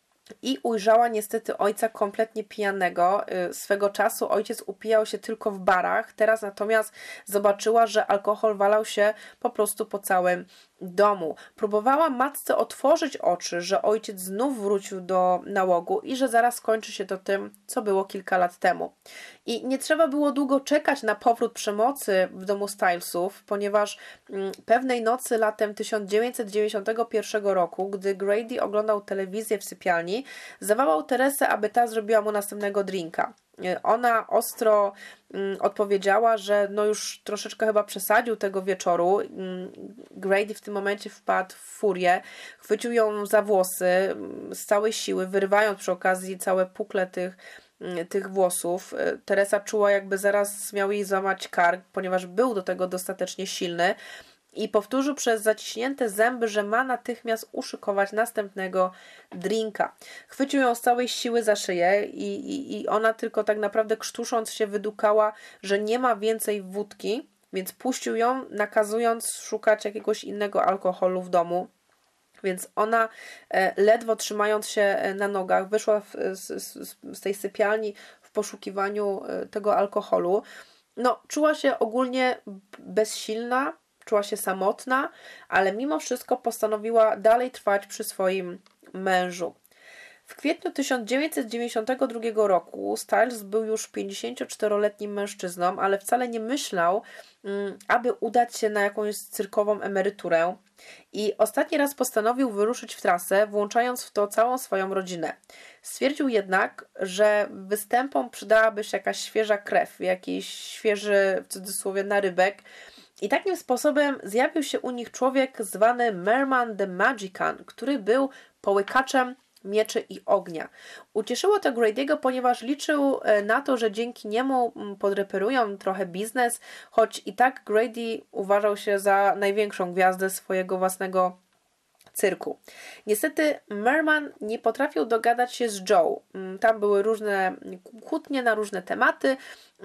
i ujrzała niestety ojca kompletnie pijanego. Swego czasu ojciec upijał się tylko w barach, teraz natomiast zobaczyła, że alkohol walał się po prostu po całym domu. Próbowała matce otworzyć oczy, że ojciec znów wrócił do nałogu i że zaraz skończy się to tym, co było kilka lat temu. I nie trzeba było długo czekać na powrót przemocy w domu Stylesów, ponieważ pewnej nocy latem tysiąc dziewięćset dziewięćdziesiątego pierwszego roku, gdy Grady oglądał telewizję w sypialni, zawołał Teresę, aby ta zrobiła mu następnego drinka. Ona ostro mm, odpowiedziała, że no już troszeczkę chyba przesadził tego wieczoru. Grady w tym momencie wpadł w furię, chwycił ją za włosy z całej siły, wyrywając przy okazji całe pukle tych, tych włosów. Teresa czuła, jakby zaraz miał jej złamać kark, ponieważ był do tego dostatecznie silny. I powtórzył przez zaciśnięte zęby, że ma natychmiast uszykować następnego drinka. Chwycił ją z całej siły za szyję i, i, i ona tylko tak naprawdę krztusząc się wydukała, że nie ma więcej wódki, więc puścił ją, nakazując szukać jakiegoś innego alkoholu w domu. Więc ona, ledwo trzymając się na nogach, wyszła w, z, z, z tej sypialni w poszukiwaniu tego alkoholu. No, czuła się ogólnie bezsilna, czuła się samotna, ale mimo wszystko postanowiła dalej trwać przy swoim mężu. W kwietniu tysiąc dziewięćset dziewięćdziesiątego drugiego roku Styles był już pięćdziesięcioczteroletnim mężczyzną, ale wcale nie myślał, aby udać się na jakąś cyrkową emeryturę. I ostatni raz postanowił wyruszyć w trasę, włączając w to całą swoją rodzinę. Stwierdził jednak, że występom przydałaby się jakaś świeża krew, jakiś świeży, w cudzysłowie, narybek. I takim sposobem zjawił się u nich człowiek zwany Merman the Magican, który był połykaczem mieczy i ognia. Ucieszyło to Grady'ego, ponieważ liczył na to, że dzięki niemu podreperują trochę biznes, choć i tak Grady uważał się za największą gwiazdę swojego własnego cyrku. Niestety Merman nie potrafił dogadać się z Joe. Tam były różne kłótnie na różne tematy.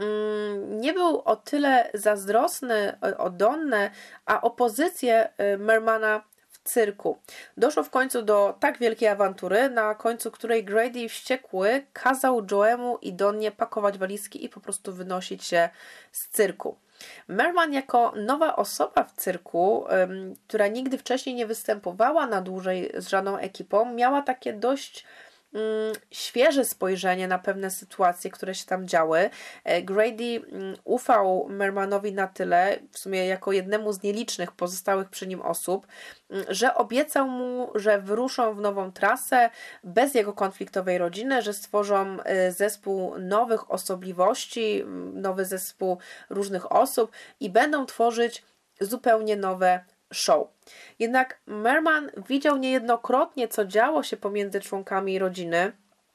Nie był o tyle zazdrosny o Donnę, a o pozycję Mermana w cyrku. Doszło w końcu do tak wielkiej awantury, na końcu której Grady wściekły kazał Joemu i Donnie pakować walizki i po prostu wynosić się z cyrku. Merman jako nowa osoba w cyrku, ym, która nigdy wcześniej nie występowała na dłużej z żadną ekipą, miała takie dość ym, świeże spojrzenie na pewne sytuacje, które się tam działy. Grady ym, ufał Mermanowi na tyle, w sumie jako jednemu z nielicznych pozostałych przy nim osób, ym, że obiecał mu, że wyruszą w nową trasę bez jego konfliktowej rodziny, że stworzą y, zespół nowych osobliwości, y, nowy zespół różnych osób i będą tworzyć zupełnie nowe show. Jednak Merman widział niejednokrotnie, co działo się pomiędzy członkami rodziny,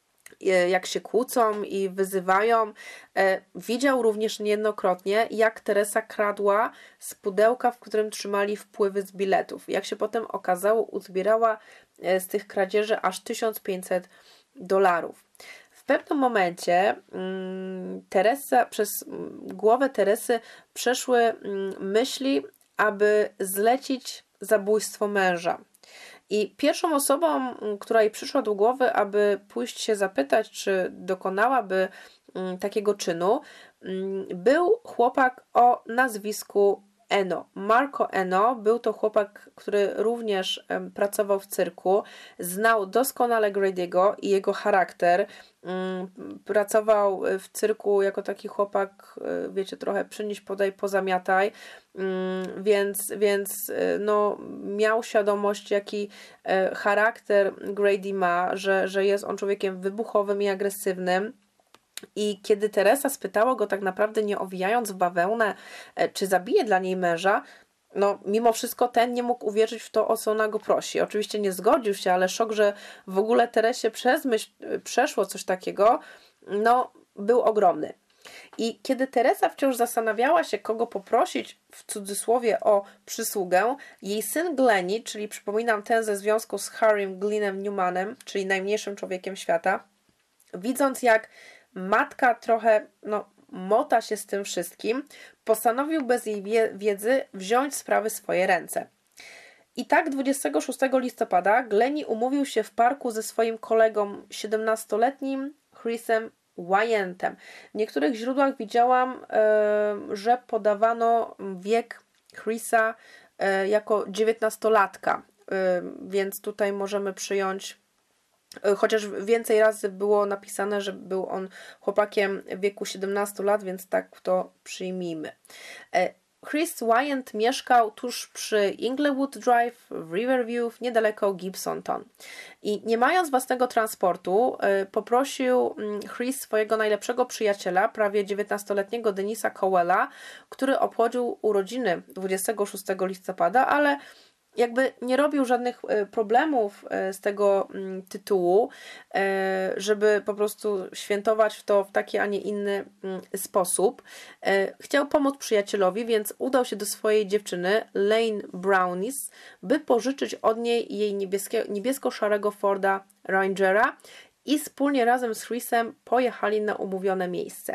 jak się kłócą i wyzywają. Widział również niejednokrotnie, jak Teresa kradła z pudełka, w którym trzymali wpływy z biletów. Jak się potem okazało, uzbierała z tych kradzieży aż tysiąc pięćset dolarów. W pewnym momencie mm, Teresa, przez głowę Teresy przeszły mm, myśli, aby zlecić zabójstwo męża. I pierwszą osobą, która jej przyszła do głowy, aby pójść się zapytać, czy dokonałaby mm, takiego czynu, mm, był chłopak o nazwisku Eno. Marco Eno był to chłopak, który również um, pracował w cyrku, znał doskonale Grady'ego i jego charakter. Um, pracował w cyrku jako taki chłopak, wiecie, trochę przynieś, podaj, pozamiataj, um, więc, więc no, miał świadomość, jaki e, charakter Grady ma, że, że jest on człowiekiem wybuchowym i agresywnym. I kiedy Teresa spytała go tak naprawdę, nie owijając w bawełnę, czy zabije dla niej męża, no mimo wszystko ten nie mógł uwierzyć w to, o co ona go prosi. Oczywiście nie zgodził się, ale szok, że w ogóle Teresie przez myśl przeszło coś takiego, no był ogromny. I kiedy Teresa wciąż zastanawiała się, kogo poprosić, w cudzysłowie, o przysługę, jej syn Glennie, czyli przypominam ten ze związku z Harrym Glynnem Newmanem, czyli najmniejszym człowiekiem świata, widząc jak matka trochę no, mota się z tym wszystkim, postanowił bez jej wiedzy wziąć sprawy w swoje ręce. I tak dwudziestego szóstego listopada Glennie umówił się w parku ze swoim kolegą siedemnastoletnim Chrisem Wyantem. W niektórych źródłach widziałam, że podawano wiek Chrisa jako dziewiętnastolatka, więc tutaj możemy przyjąć, chociaż więcej razy było napisane, że był on chłopakiem w wieku siedemnastu lat, więc tak to przyjmijmy. Chris Wyant mieszkał tuż przy Inglewood Drive w Riverview, niedaleko Gibsonton. I nie mając własnego transportu, poprosił Chris swojego najlepszego przyjaciela, prawie dziewiętnastoletniego Denisa Cowella, który obchodził urodziny dwudziestego szóstego listopada, ale jakby nie robił żadnych problemów z tego tytułu, żeby po prostu świętować to w taki, a nie inny sposób. Chciał pomóc przyjacielowi, więc udał się do swojej dziewczyny Lane Brownies, by pożyczyć od niej jej niebiesko-szarego Forda Rangera i wspólnie razem z Chrisem pojechali na umówione miejsce.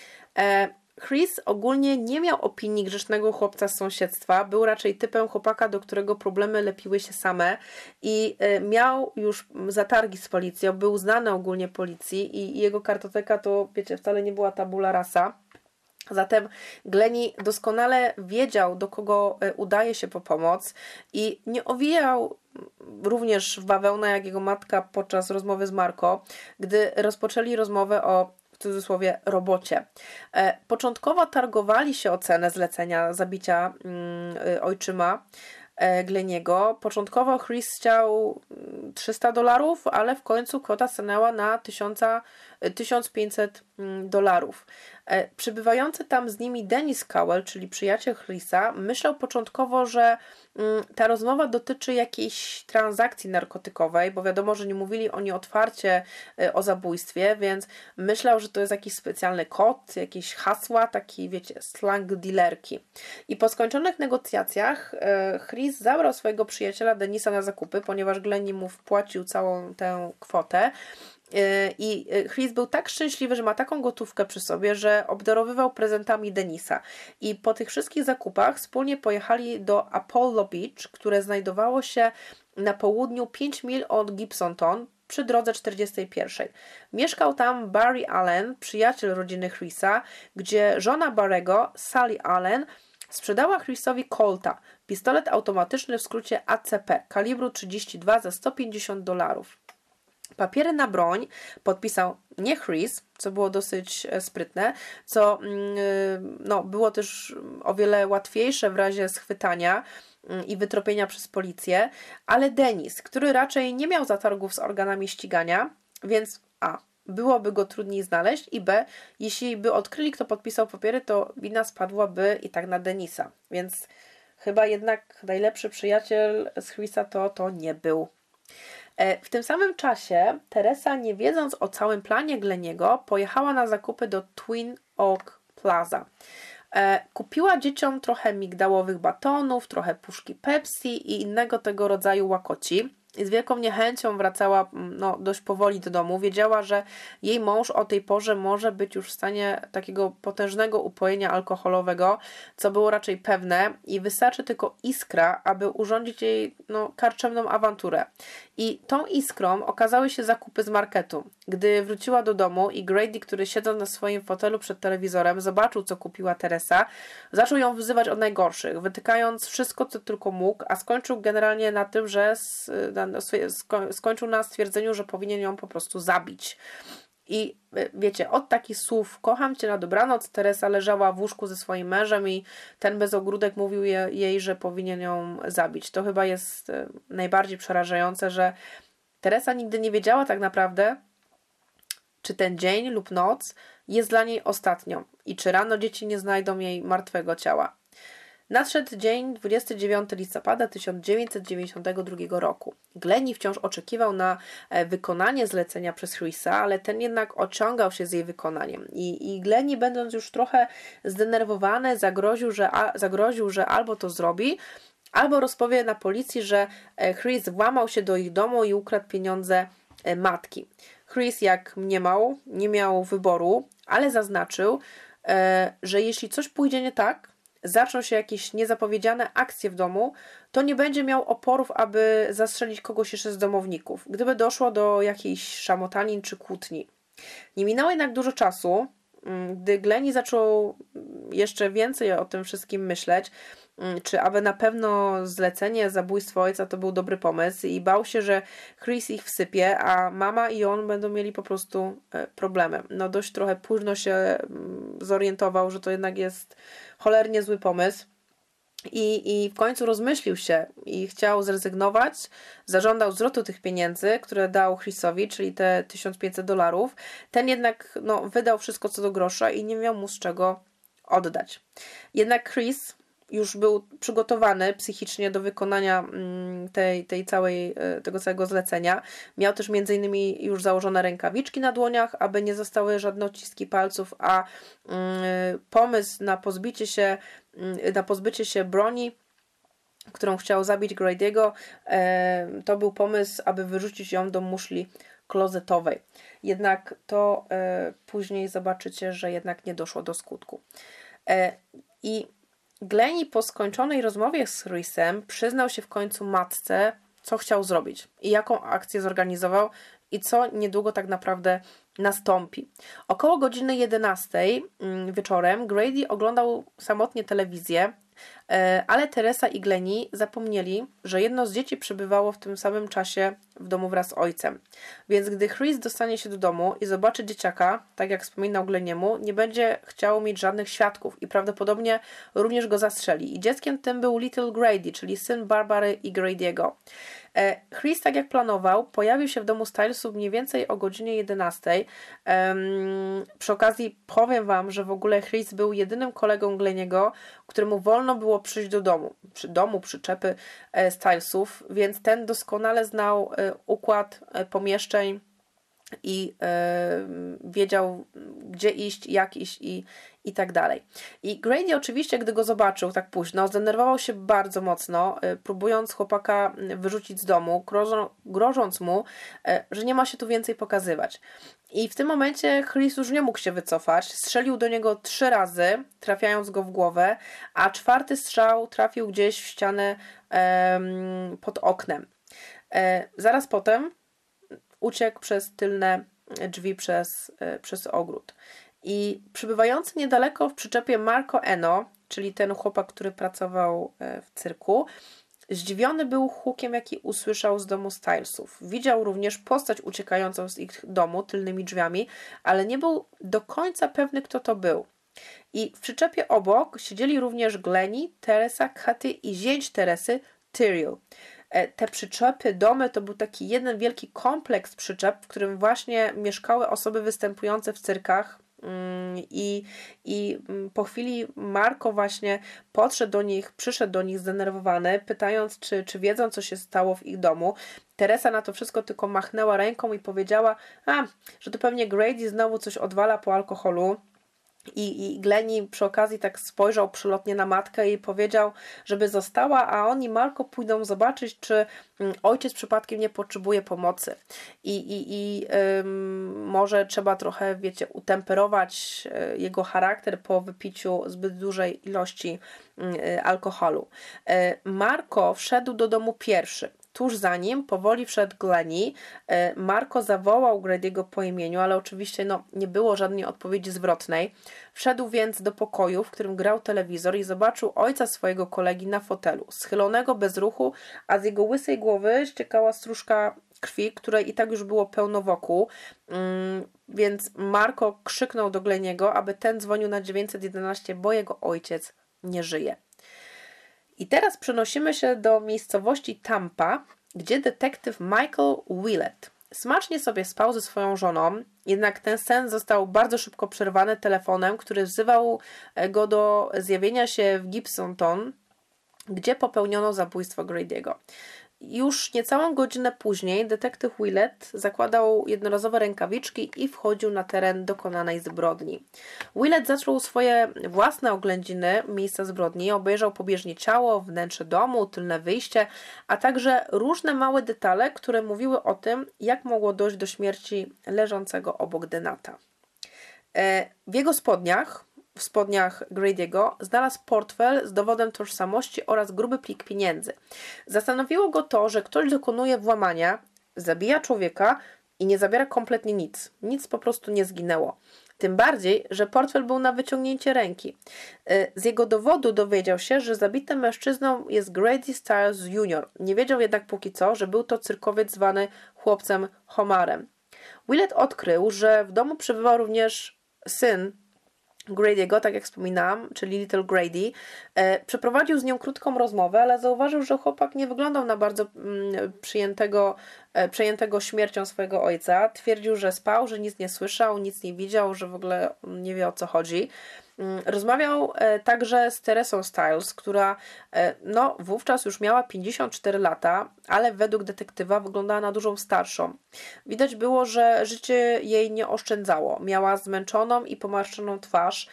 Chris ogólnie nie miał opinii grzecznego chłopca z sąsiedztwa, był raczej typem chłopaka, do którego problemy lepiły się same i miał już zatargi z policją, był znany ogólnie policji i jego kartoteka to, wiecie, wcale nie była tabula rasa. Zatem Glennie doskonale wiedział, do kogo udaje się po pomoc i nie owijał również w bawełnę jak jego matka podczas rozmowy z Marco, gdy rozpoczęli rozmowę o, w cudzysłowie, robocie. Początkowo targowali się o cenę zlecenia zabicia ojczyma Glenniego. Początkowo Chris chciał trzysta dolarów, ale w końcu kwota stanęła na tysiąc pięćset dolarów. Przybywający tam z nimi Dennis Cowell, czyli przyjaciel Chrisa, myślał początkowo, że ta rozmowa dotyczy jakiejś transakcji narkotykowej, bo wiadomo, że nie mówili oni otwarcie o zabójstwie, więc myślał, że to jest jakiś specjalny kod, jakieś hasła, taki, wiecie, slang dealerki. I po skończonych negocjacjach Chris zabrał swojego przyjaciela Denisa na zakupy, ponieważ Glennie mu wpłacił całą tę kwotę. I Chris był tak szczęśliwy, że ma taką gotówkę przy sobie, że obdarowywał prezentami Denisa. I po tych wszystkich zakupach wspólnie pojechali do Apollo Beach, które znajdowało się na południu pięć mil od Gibsonton przy drodze czterdziestej pierwszej. Mieszkał tam Barry Allen, przyjaciel rodziny Chrisa, gdzie żona Barrego, Sally Allen, sprzedała Chrisowi Colta, pistolet automatyczny w skrócie A C P, kalibru trzydzieści dwa za sto pięćdziesiąt dolarów. Papiery na broń podpisał nie Chris, co było dosyć sprytne, co no, było też o wiele łatwiejsze w razie schwytania i wytropienia przez policję, ale Dennis, który raczej nie miał zatargów z organami ścigania, więc a. byłoby go trudniej znaleźć i b. jeśli by odkryli, kto podpisał papiery, to wina spadłaby i tak na Denisa, więc chyba jednak najlepszy przyjaciel z Chrisa to, to nie był. W tym samym czasie Teresa, nie wiedząc o całym planie Glenniego, pojechała na zakupy do Twin Oak Plaza. Kupiła dzieciom trochę migdałowych batonów, trochę puszki Pepsi i innego tego rodzaju łakoci. I z wielką niechęcią wracała no, dość powoli do domu. Wiedziała, że jej mąż o tej porze może być już w stanie takiego potężnego upojenia alkoholowego, co było raczej pewne i wystarczy tylko iskra, aby urządzić jej no, karczemną awanturę. I tą iskrą okazały się zakupy z marketu. Gdy wróciła do domu i Grady, który siedząc na swoim fotelu przed telewizorem, zobaczył, co kupiła Teresa, zaczął ją wyzywać od najgorszych, wytykając wszystko, co tylko mógł, a skończył generalnie na tym, że z, na, skończył na stwierdzeniu, że powinien ją po prostu zabić. I wiecie, od takich słów kocham cię na dobranoc, Teresa leżała w łóżku ze swoim mężem i ten bezogródek mówił je, jej, że powinien ją zabić. To chyba jest najbardziej przerażające, że Teresa nigdy nie wiedziała tak naprawdę, czy ten dzień lub noc jest dla niej ostatnią i czy rano dzieci nie znajdą jej martwego ciała. Nadszedł dzień dwudziestego dziewiątego listopada tysiąc dziewięćset dziewięćdziesiątego drugiego roku. Glennie wciąż oczekiwał na wykonanie zlecenia przez Chrisa, ale ten jednak ociągał się z jej wykonaniem. I, i Glennie, będąc już trochę zdenerwowany, zagroził że, a, zagroził, że albo to zrobi, albo rozpowie na policji, że Chris włamał się do ich domu i ukradł pieniądze matki. Chris, jak mniemał, nie miał wyboru, ale zaznaczył, że jeśli coś pójdzie nie tak, zaczną się jakieś niezapowiedziane akcje w domu, to nie będzie miał oporów, aby zastrzelić kogoś jeszcze z domowników, gdyby doszło do jakiejś szamotanin czy kłótni. Nie minęło jednak dużo czasu, gdy Glennie zaczął jeszcze więcej o tym wszystkim myśleć, czy aby na pewno zlecenie zabójstwa ojca to był dobry pomysł i bał się, że Chris ich wsypie, a mama i on będą mieli po prostu problemy. No dość trochę późno się zorientował, że to jednak jest cholernie zły pomysł. I, I w końcu rozmyślił się i chciał zrezygnować, zażądał zwrotu tych pieniędzy, które dał Chrisowi, czyli te tysiąc pięćset dolarów. Ten jednak no, wydał wszystko co do grosza i nie miał mu z czego oddać. Jednak Chris już był przygotowany psychicznie do wykonania tej, tej całej, tego całego zlecenia. Miał też między innymi już założone rękawiczki na dłoniach, aby nie zostały żadne odciski palców, a pomysł na pozbycie się, na pozbycie się broni, którą chciał zabić Grady'ego, to był pomysł, aby wyrzucić ją do muszli klozetowej. Jednak to później zobaczycie, że jednak nie doszło do skutku. I Glennie po skończonej rozmowie z Chrisem przyznał się w końcu matce, co chciał zrobić i jaką akcję zorganizował i co niedługo tak naprawdę nastąpi. Około godziny jedenastej wieczorem Grady oglądał samotnie telewizję, ale Teresa i Glennie zapomnieli, że jedno z dzieci przebywało w tym samym czasie w domu wraz z ojcem. Więc gdy Chris dostanie się do domu i zobaczy dzieciaka, tak jak wspominał Glenniemu, nie będzie chciał mieć żadnych świadków i prawdopodobnie również go zastrzeli. I dzieckiem tym był Little Grady, czyli syn Barbary i Grady'ego. Chris, tak jak planował, pojawił się w domu Stylesów mniej więcej o godzinie jedenastej. Um, przy okazji powiem Wam, że w ogóle Chris był jedynym kolegą Glenniego, któremu wolno było przyjść do domu, przy domu przyczepy e, Stylesów, więc ten doskonale znał e, układ e, pomieszczeń i e, wiedział, gdzie iść, jak iść i, i tak dalej. I Grady oczywiście, gdy go zobaczył tak późno, zdenerwował się bardzo mocno, e, próbując chłopaka wyrzucić z domu, grożą, grożąc mu, e, że nie ma się tu więcej pokazywać. I w tym momencie Chris już nie mógł się wycofać, strzelił do niego trzy razy, trafiając go w głowę, a czwarty strzał trafił gdzieś w ścianę e, pod oknem. E, zaraz potem uciekł przez tylne drzwi przez, przez ogród. I przybywający niedaleko w przyczepie Marco Eno, czyli ten chłopak, który pracował w cyrku, zdziwiony był hukiem, jaki usłyszał z domu Stylesów. Widział również postać uciekającą z ich domu tylnymi drzwiami, ale nie był do końca pewny, kto to był. I w przyczepie obok siedzieli również Glennie, Teresa, Katy i zięć Teresy, Tyrell. Te przyczepy, domy to był taki jeden wielki kompleks przyczep, w którym właśnie mieszkały osoby występujące w cyrkach i, i po chwili Marco właśnie podszedł do nich, przyszedł do nich zdenerwowany, pytając, czy, czy wiedzą, co się stało w ich domu. Teresa na to wszystko tylko machnęła ręką i powiedziała, a, że to pewnie Grady znowu coś odwala po alkoholu. I, I Glennie przy okazji tak spojrzał przylotnie na matkę i powiedział, żeby została, a on i Marco pójdą zobaczyć, czy ojciec przypadkiem nie potrzebuje pomocy. I, i, i ym, może trzeba trochę, wiecie, utemperować jego charakter po wypiciu zbyt dużej ilości y, alkoholu. Y, Marco wszedł do domu pierwszy. Tuż za nim powoli wszedł Glennie. Marco zawołał Grady'ego po imieniu, ale oczywiście no, nie było żadnej odpowiedzi zwrotnej. Wszedł więc do pokoju, w którym grał telewizor i zobaczył ojca swojego kolegi na fotelu, schylonego bez ruchu, a z jego łysej głowy ściekała stróżka krwi, której i tak już było pełno wokół. Mm, więc Marco krzyknął do Glenniego, aby ten dzwonił na dziewięćset jedenaście, bo jego ojciec nie żyje. I teraz przenosimy się do miejscowości Tampa, gdzie detektyw Michael Willett smacznie sobie spał ze swoją żoną, jednak ten sen został bardzo szybko przerwany telefonem, który wzywał go do zjawienia się w Gibsonton, gdzie popełniono zabójstwo Grady'ego. Już niecałą godzinę później detektyw Willett zakładał jednorazowe rękawiczki i wchodził na teren dokonanej zbrodni. Willett zaczął swoje własne oględziny miejsca zbrodni, obejrzał pobieżnie ciało, wnętrze domu, tylne wyjście, a także różne małe detale, które mówiły o tym, jak mogło dojść do śmierci leżącego obok Denata. W jego spodniach w spodniach Grady'ego znalazł portfel z dowodem tożsamości oraz gruby plik pieniędzy. Zastanowiło go to, że ktoś dokonuje włamania, zabija człowieka i nie zabiera kompletnie nic. Nic po prostu nie zginęło. Tym bardziej, że portfel był na wyciągnięcie ręki. Z jego dowodu dowiedział się, że zabitym mężczyzną jest Grady Stiles junior Nie wiedział jednak póki co, że był to cyrkowiec zwany chłopcem Homarem. Willett odkrył, że w domu przebywał również syn Grady'ego, tak jak wspominałam, czyli Little Grady. E, przeprowadził z nią krótką rozmowę, ale zauważył, że chłopak nie wyglądał na bardzo mm, przyjętego, e, przejętego śmiercią swojego ojca. Twierdził, że spał, że nic nie słyszał, nic nie widział, że w ogóle nie wie, o co chodzi. Rozmawiał także z Teresą Stiles, która no, wówczas już miała pięćdziesiąt cztery lata, ale według detektywa wyglądała na dużą starszą. Widać było, że życie jej nie oszczędzało. Miała zmęczoną i pomarszczoną twarz,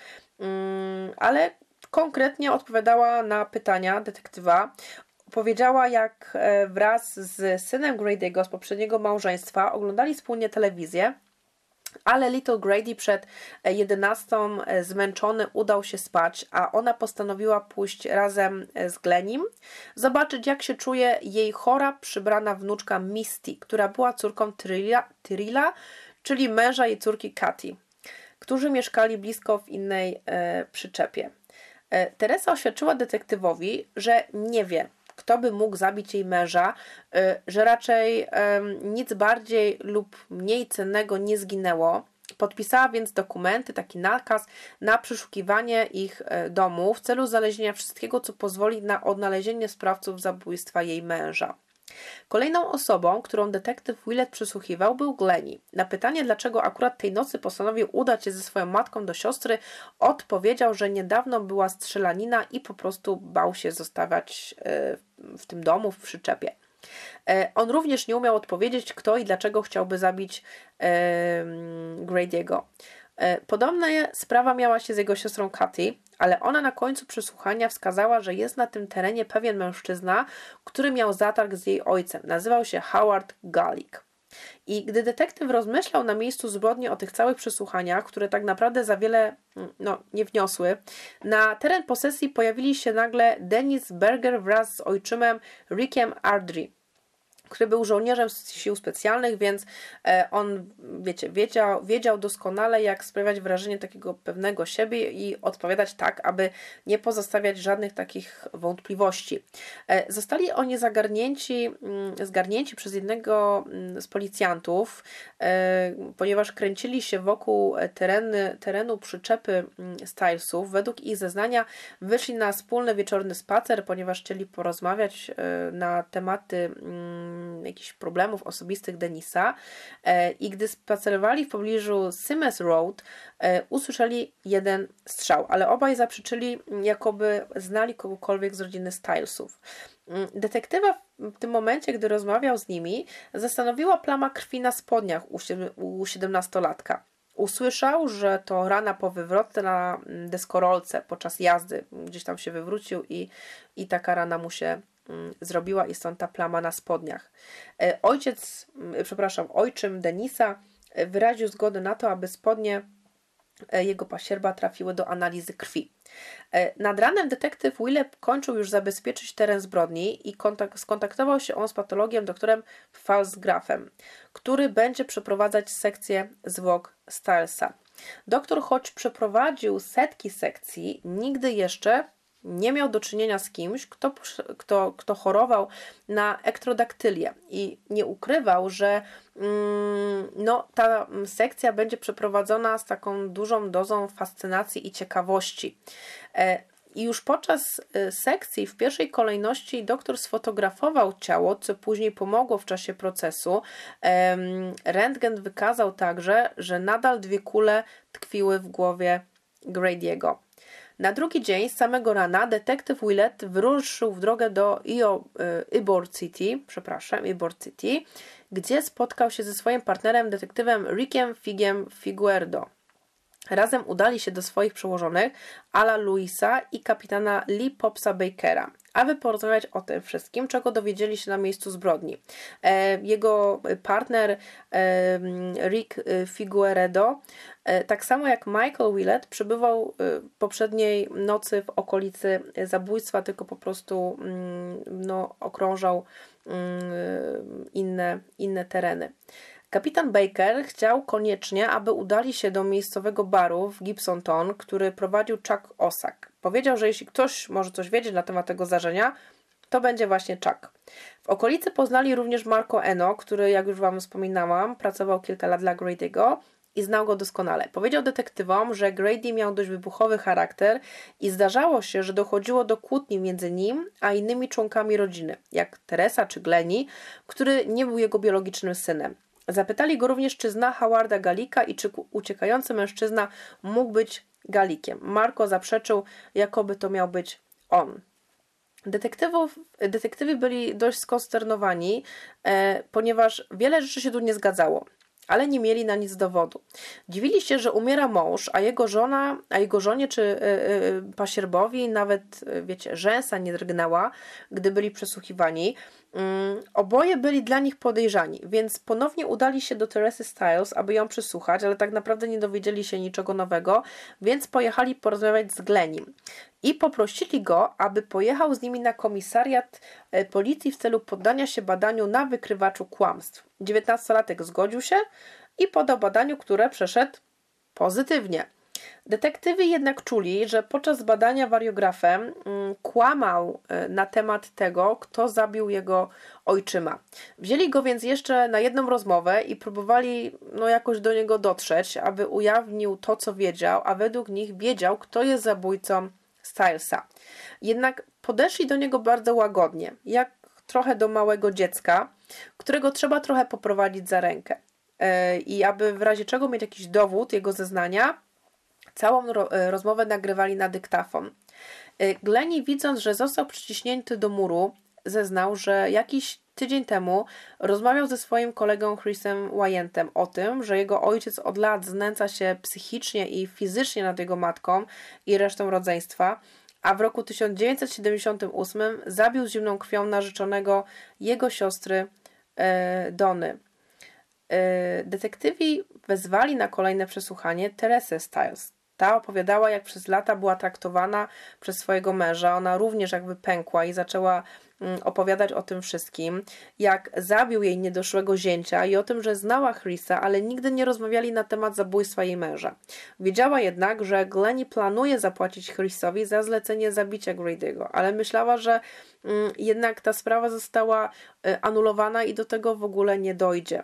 ale konkretnie odpowiadała na pytania detektywa. Powiedziała, jak wraz z synem Grady'ego z poprzedniego małżeństwa oglądali wspólnie telewizję, ale Little Grady przed jedenastą zmęczony udał się spać, a ona postanowiła pójść razem z Glennim, zobaczyć, jak się czuje jej chora, przybrana wnuczka Misty, która była córką Tyrilla, Tyrilla czyli męża jej córki Katy, którzy mieszkali blisko w innej e, przyczepie. E, Teresa oświadczyła detektywowi, że nie wie, kto by mógł zabić jej męża, że raczej nic bardziej lub mniej cennego nie zginęło. Podpisała więc dokumenty, taki nakaz na przeszukiwanie ich domu w celu znalezienia wszystkiego, co pozwoli na odnalezienie sprawców zabójstwa jej męża. Kolejną osobą, którą detektyw Willett przesłuchiwał, był Glennie. Na pytanie, dlaczego akurat tej nocy postanowił udać się ze swoją matką do siostry, odpowiedział, że niedawno była strzelanina i po prostu bał się zostawiać w tym domu, w przyczepie. On również nie umiał odpowiedzieć, kto i dlaczego chciałby zabić Grady'ego. Podobna sprawa miała się z jego siostrą Katy, ale ona na końcu przesłuchania wskazała, że jest na tym terenie pewien mężczyzna, który miał zatarg z jej ojcem. Nazywał się Howard Gallick. I gdy detektyw rozmyślał na miejscu zbrodni o tych całych przesłuchaniach, które tak naprawdę za wiele no, nie wniosły, na teren posesji pojawili się nagle Dennis Berger wraz z ojczymem Rickiem Ardrey, który był żołnierzem sił specjalnych, więc on, wiecie, wiedział, wiedział doskonale, jak sprawiać wrażenie takiego pewnego siebie i odpowiadać tak, aby nie pozostawiać żadnych takich wątpliwości. Zostali oni zagarnięci, zgarnięci przez jednego z policjantów, ponieważ kręcili się wokół tereny, terenu przyczepy Stilesów. Według ich zeznania wyszli na wspólny wieczorny spacer, ponieważ chcieli porozmawiać na tematy jakichś problemów osobistych Denisa i gdy spacerowali w pobliżu Simmons Road, usłyszeli jeden strzał, ale obaj zaprzeczyli, jakoby znali kogokolwiek z rodziny Stilesów. Detektywa w tym momencie, gdy rozmawiał z nimi, zastanowiła plama krwi na spodniach u siedemnastolatka. Usłyszał, że to rana po wywrotce na deskorolce podczas jazdy. Gdzieś tam się wywrócił i, i taka rana mu się zrobiła i stąd ta plama na spodniach. Ojciec, przepraszam, ojczym Denisa wyraził zgodę na to, aby spodnie jego pasierba trafiły do analizy krwi. Nad ranem detektyw Willett kończył już zabezpieczyć teren zbrodni i kontakt, skontaktował się on z patologiem doktorem Falsgrafem, który będzie przeprowadzać sekcję zwłok Stilesa. Doktor, choć przeprowadził setki sekcji, nigdy jeszcze nie miał do czynienia z kimś, kto, kto, kto chorował na ektrodaktylię i nie ukrywał, że mm, no, ta sekcja będzie przeprowadzona z taką dużą dozą fascynacji i ciekawości. E, I już podczas sekcji w pierwszej kolejności doktor sfotografował ciało, co później pomogło w czasie procesu. E, rentgen wykazał także, że nadal dwie kule tkwiły w głowie Grady'ego. Na drugi dzień, z samego rana, detektyw Willett wyruszył w drogę do Ybor City, przepraszam, Ybor City, gdzie spotkał się ze swoim partnerem, detektywem Rickiem Figiem Figueredo. Razem udali się do swoich przełożonych, Ala Louisa i kapitana Lee Popsa Bakera. aby porozmawiać o tym wszystkim, czego dowiedzieli się na miejscu zbrodni. Jego partner Rick Figueredo, tak samo jak Michael Willett, przebywał poprzedniej nocy w okolicy zabójstwa, tylko po prostu no, okrążał inne, inne tereny. Kapitan Baker chciał koniecznie, aby udali się do miejscowego baru w Gibsonton, który prowadził Chuck Osak. Powiedział, że jeśli ktoś może coś wiedzieć na temat tego zdarzenia, to będzie właśnie Chuck. W okolicy poznali również Marco Eno, który, jak już Wam wspominałam, pracował kilka lat dla Grady'ego i znał go doskonale. Powiedział detektywom, że Grady miał dość wybuchowy charakter i zdarzało się, że dochodziło do kłótni między nim a innymi członkami rodziny, jak Teresa czy Glennie, który nie był jego biologicznym synem. Zapytali go również, czy zna Howarda Galika i czy uciekający mężczyzna mógł być Galikiem. Marco zaprzeczył, jakoby to miał być on. Detektywów, detektywi byli dość skonsternowani, e, ponieważ wiele rzeczy się tu nie zgadzało, ale nie mieli na nic dowodu. Dziwili się, że umiera mąż, a jego żona, a jego żonie czy y, y, pasierbowi nawet, wiecie, rzęsa nie drgnęła, gdy byli przesłuchiwani. Um, oboje byli dla nich podejrzani, więc ponownie udali się do Teresy Styles, aby ją przesłuchać, ale tak naprawdę nie dowiedzieli się niczego nowego, więc pojechali porozmawiać z Glennim i poprosili go, aby pojechał z nimi na komisariat policji w celu poddania się badaniu na wykrywaczu kłamstw. dziewiętnastolatek zgodził się i podał badaniu, które przeszedł pozytywnie. Detektywi jednak czuli, że podczas badania wariografem mm, kłamał y, na temat tego, kto zabił jego ojczyma. Wzięli go więc jeszcze na jedną rozmowę i próbowali no, jakoś do niego dotrzeć, aby ujawnił to, co wiedział, a według nich wiedział, kto jest zabójcą Stylesa. Jednak podeszli do niego bardzo łagodnie, jak trochę do małego dziecka, którego trzeba trochę poprowadzić za rękę. Yy, I aby w razie czego mieć jakiś dowód jego zeznania, całą ro- rozmowę nagrywali na dyktafon. Glennie, widząc, że został przyciśnięty do muru, zeznał, że jakiś tydzień temu rozmawiał ze swoim kolegą Chrisem Wyantem o tym, że jego ojciec od lat znęca się psychicznie i fizycznie nad jego matką i resztą rodzeństwa, a w roku tysiąc dziewięćset siedemdziesiątym ósmym zabił zimną krwią narzeczonego jego siostry e, Dony. E, detektywi wezwali na kolejne przesłuchanie Teresę Styles. Ta opowiadała, jak przez lata była traktowana przez swojego męża. Ona również jakby pękła i zaczęła opowiadać o tym wszystkim, jak zabił jej niedoszłego zięcia i o tym, że znała Chrisa, ale nigdy nie rozmawiali na temat zabójstwa jej męża. Wiedziała jednak, że Glennie planuje zapłacić Chrisowi za zlecenie zabicia Grady'ego, ale myślała, że mm, jednak ta sprawa została y, anulowana i do tego w ogóle nie dojdzie.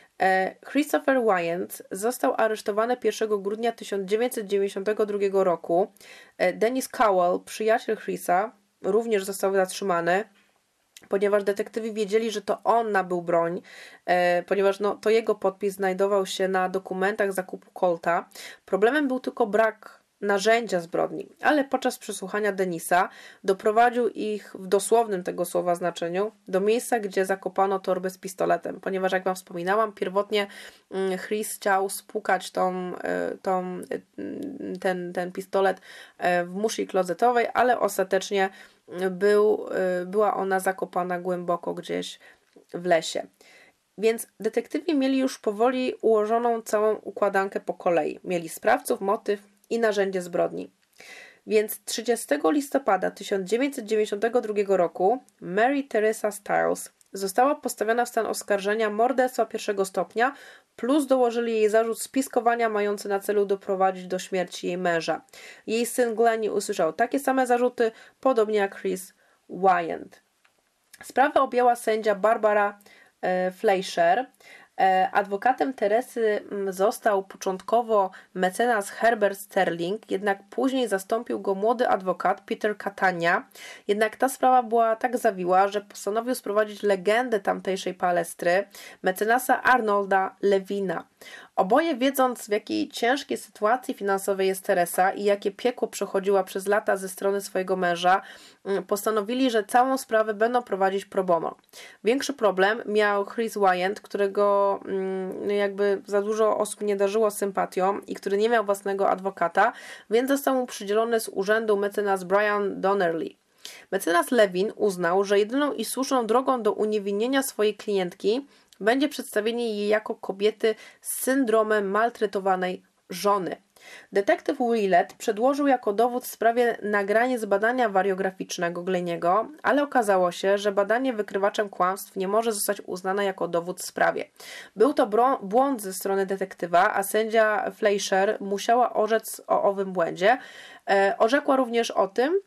Christopher Wyant został aresztowany pierwszego grudnia tysiąc dziewięćset dziewięćdziesiątego drugiego roku. Dennis Cowell, przyjaciel Chrisa, również został zatrzymany, ponieważ detektywi wiedzieli, że to on nabył broń, e, ponieważ no, to jego podpis znajdował się na dokumentach zakupu Colta. Problemem był tylko brak narzędzia zbrodni, ale podczas przesłuchania Denisa doprowadził ich w dosłownym tego słowa znaczeniu do miejsca, gdzie zakopano torbę z pistoletem, ponieważ jak Wam wspominałam, pierwotnie Chris chciał spłukać tą, tą, ten, ten pistolet w muszli klozetowej, ale ostatecznie był, była ona zakopana głęboko gdzieś w lesie. Więc detektywi mieli już powoli ułożoną całą układankę po kolei. Mieli sprawców, motyw i narzędzie zbrodni. Więc trzydziestego listopada tysiąc dziewięćset dziewięćdziesiątego drugiego roku Mary Teresa Styles została postawiona w stan oskarżenia morderstwa pierwszego stopnia, plus dołożyli jej zarzut spiskowania mający na celu doprowadzić do śmierci jej męża. Jej syn Glennie usłyszał takie same zarzuty, podobnie jak Chris Wyant. Sprawę objęła sędzia Barbara e, Fleischer. Adwokatem Teresy został początkowo mecenas Herbert Sterling, jednak później zastąpił go młody adwokat Peter Catania. Jednak ta sprawa była tak zawiła, że postanowił sprowadzić legendę tamtejszej palestry, mecenasa Arnolda Lewina. Oboje, wiedząc, w jakiej ciężkiej sytuacji finansowej jest Teresa i jakie piekło przechodziła przez lata ze strony swojego męża, postanowili, że całą sprawę będą prowadzić pro bono. Większy problem miał Chris Wyant, którego jakby za dużo osób nie darzyło sympatią i który nie miał własnego adwokata, więc został mu przydzielony z urzędu mecenas Brian Donnerly. Mecenas Levin uznał, że jedyną i słuszną drogą do uniewinnienia swojej klientki będzie przedstawienie jej jako kobiety z syndromem maltretowanej żony. Detektyw Willett przedłożył jako dowód w sprawie nagranie z badania wariograficznego Gleniego, ale okazało się, że badanie wykrywaczem kłamstw nie może zostać uznane jako dowód w sprawie. Był to błąd ze strony detektywa, a sędzia Fleischer musiała orzec o owym błędzie. E, orzekła również o tym,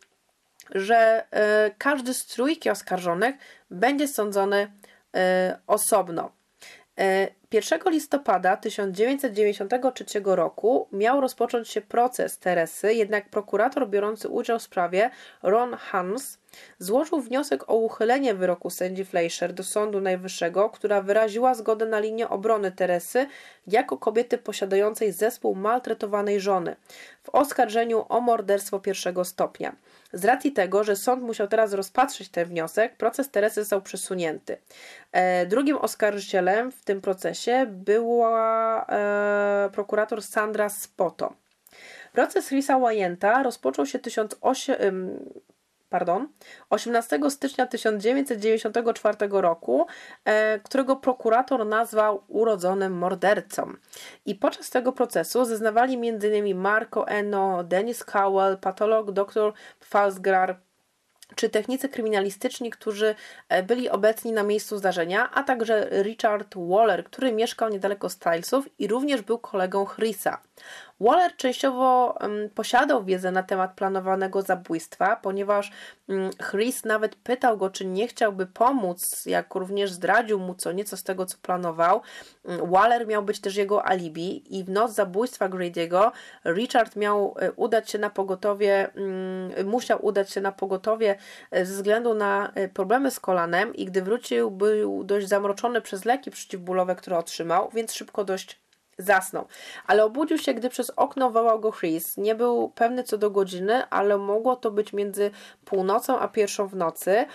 że e, każdy z trójki oskarżonych będzie sądzony e, osobno. pierwszego listopada tysiąc dziewięćset dziewięćdziesiątego trzeciego roku miał rozpocząć się proces Teresy, jednak prokurator biorący udział w sprawie, Ron Hans, złożył wniosek o uchylenie wyroku sędzi Fleischer do Sądu Najwyższego, która wyraziła zgodę na linię obrony Teresy jako kobiety posiadającej zespół maltretowanej żony w oskarżeniu o morderstwo pierwszego stopnia. Z racji tego, że sąd musiał teraz rozpatrzyć ten wniosek, proces Teresy został przesunięty. E, drugim oskarżycielem w tym procesie była e, prokurator Sandra Spoto. Proces Chrisa Wyanta rozpoczął się tysiąc osiem, pardon, osiemnastego stycznia tysiąc dziewięćset dziewięćdziesiątego czwartego roku, e, którego prokurator nazwał urodzonym mordercą. I podczas tego procesu zeznawali m.in. Marco Eno, Dennis Cowell, patolog dr Falsgrar, czy technicy kryminalistyczni, którzy byli obecni na miejscu zdarzenia, a także Richard Waller, który mieszkał niedaleko Stylesów i również był kolegą Chrisa. Waller częściowo um, posiadał wiedzę na temat planowanego zabójstwa, ponieważ um, Chris nawet pytał go, czy nie chciałby pomóc, jak również zdradził mu co nieco z tego, co planował. Um, Waller miał być też jego alibi i w noc zabójstwa Grady'ego Richard miał um, udać się na pogotowie, um, musiał udać się na pogotowie um, ze względu na um, problemy z kolanem i gdy wrócił, był dość zamroczony przez leki przeciwbólowe, które otrzymał, więc szybko dość zasnął, ale obudził się, gdy przez okno wołał go Chris. Nie był pewny co do godziny, ale mogło to być między północą a pierwszą w nocy.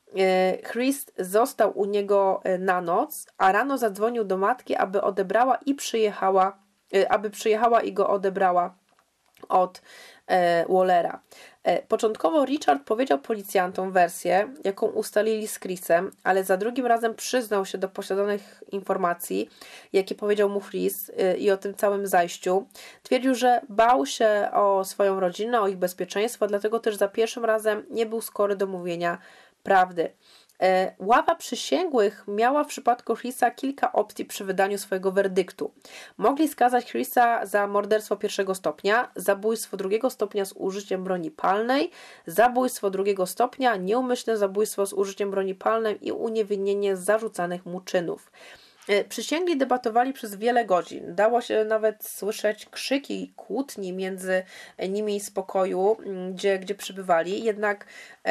Chris został u niego na noc, a rano zadzwonił do matki, aby odebrała i przyjechała, aby przyjechała i go odebrała od Wallera. Początkowo Richard powiedział policjantom wersję, jaką ustalili z Chrisem, ale za drugim razem przyznał się do posiadanych informacji, jakie powiedział mu Chris i o tym całym zajściu. Twierdził, że bał się o swoją rodzinę, o ich bezpieczeństwo, dlatego też za pierwszym razem nie był skory do mówienia prawdy. Ława przysięgłych miała w przypadku Chrisa kilka opcji przy wydaniu swojego werdyktu. Mogli skazać Chrisa za morderstwo pierwszego stopnia, zabójstwo drugiego stopnia z użyciem broni palnej, zabójstwo drugiego stopnia, nieumyślne zabójstwo z użyciem broni palnej i uniewinnienie z zarzucanych mu czynów. Przysięgli debatowali przez wiele godzin. Dało się nawet słyszeć krzyki, kłótni między nimi z pokoju, gdzie, gdzie przybywali. Jednak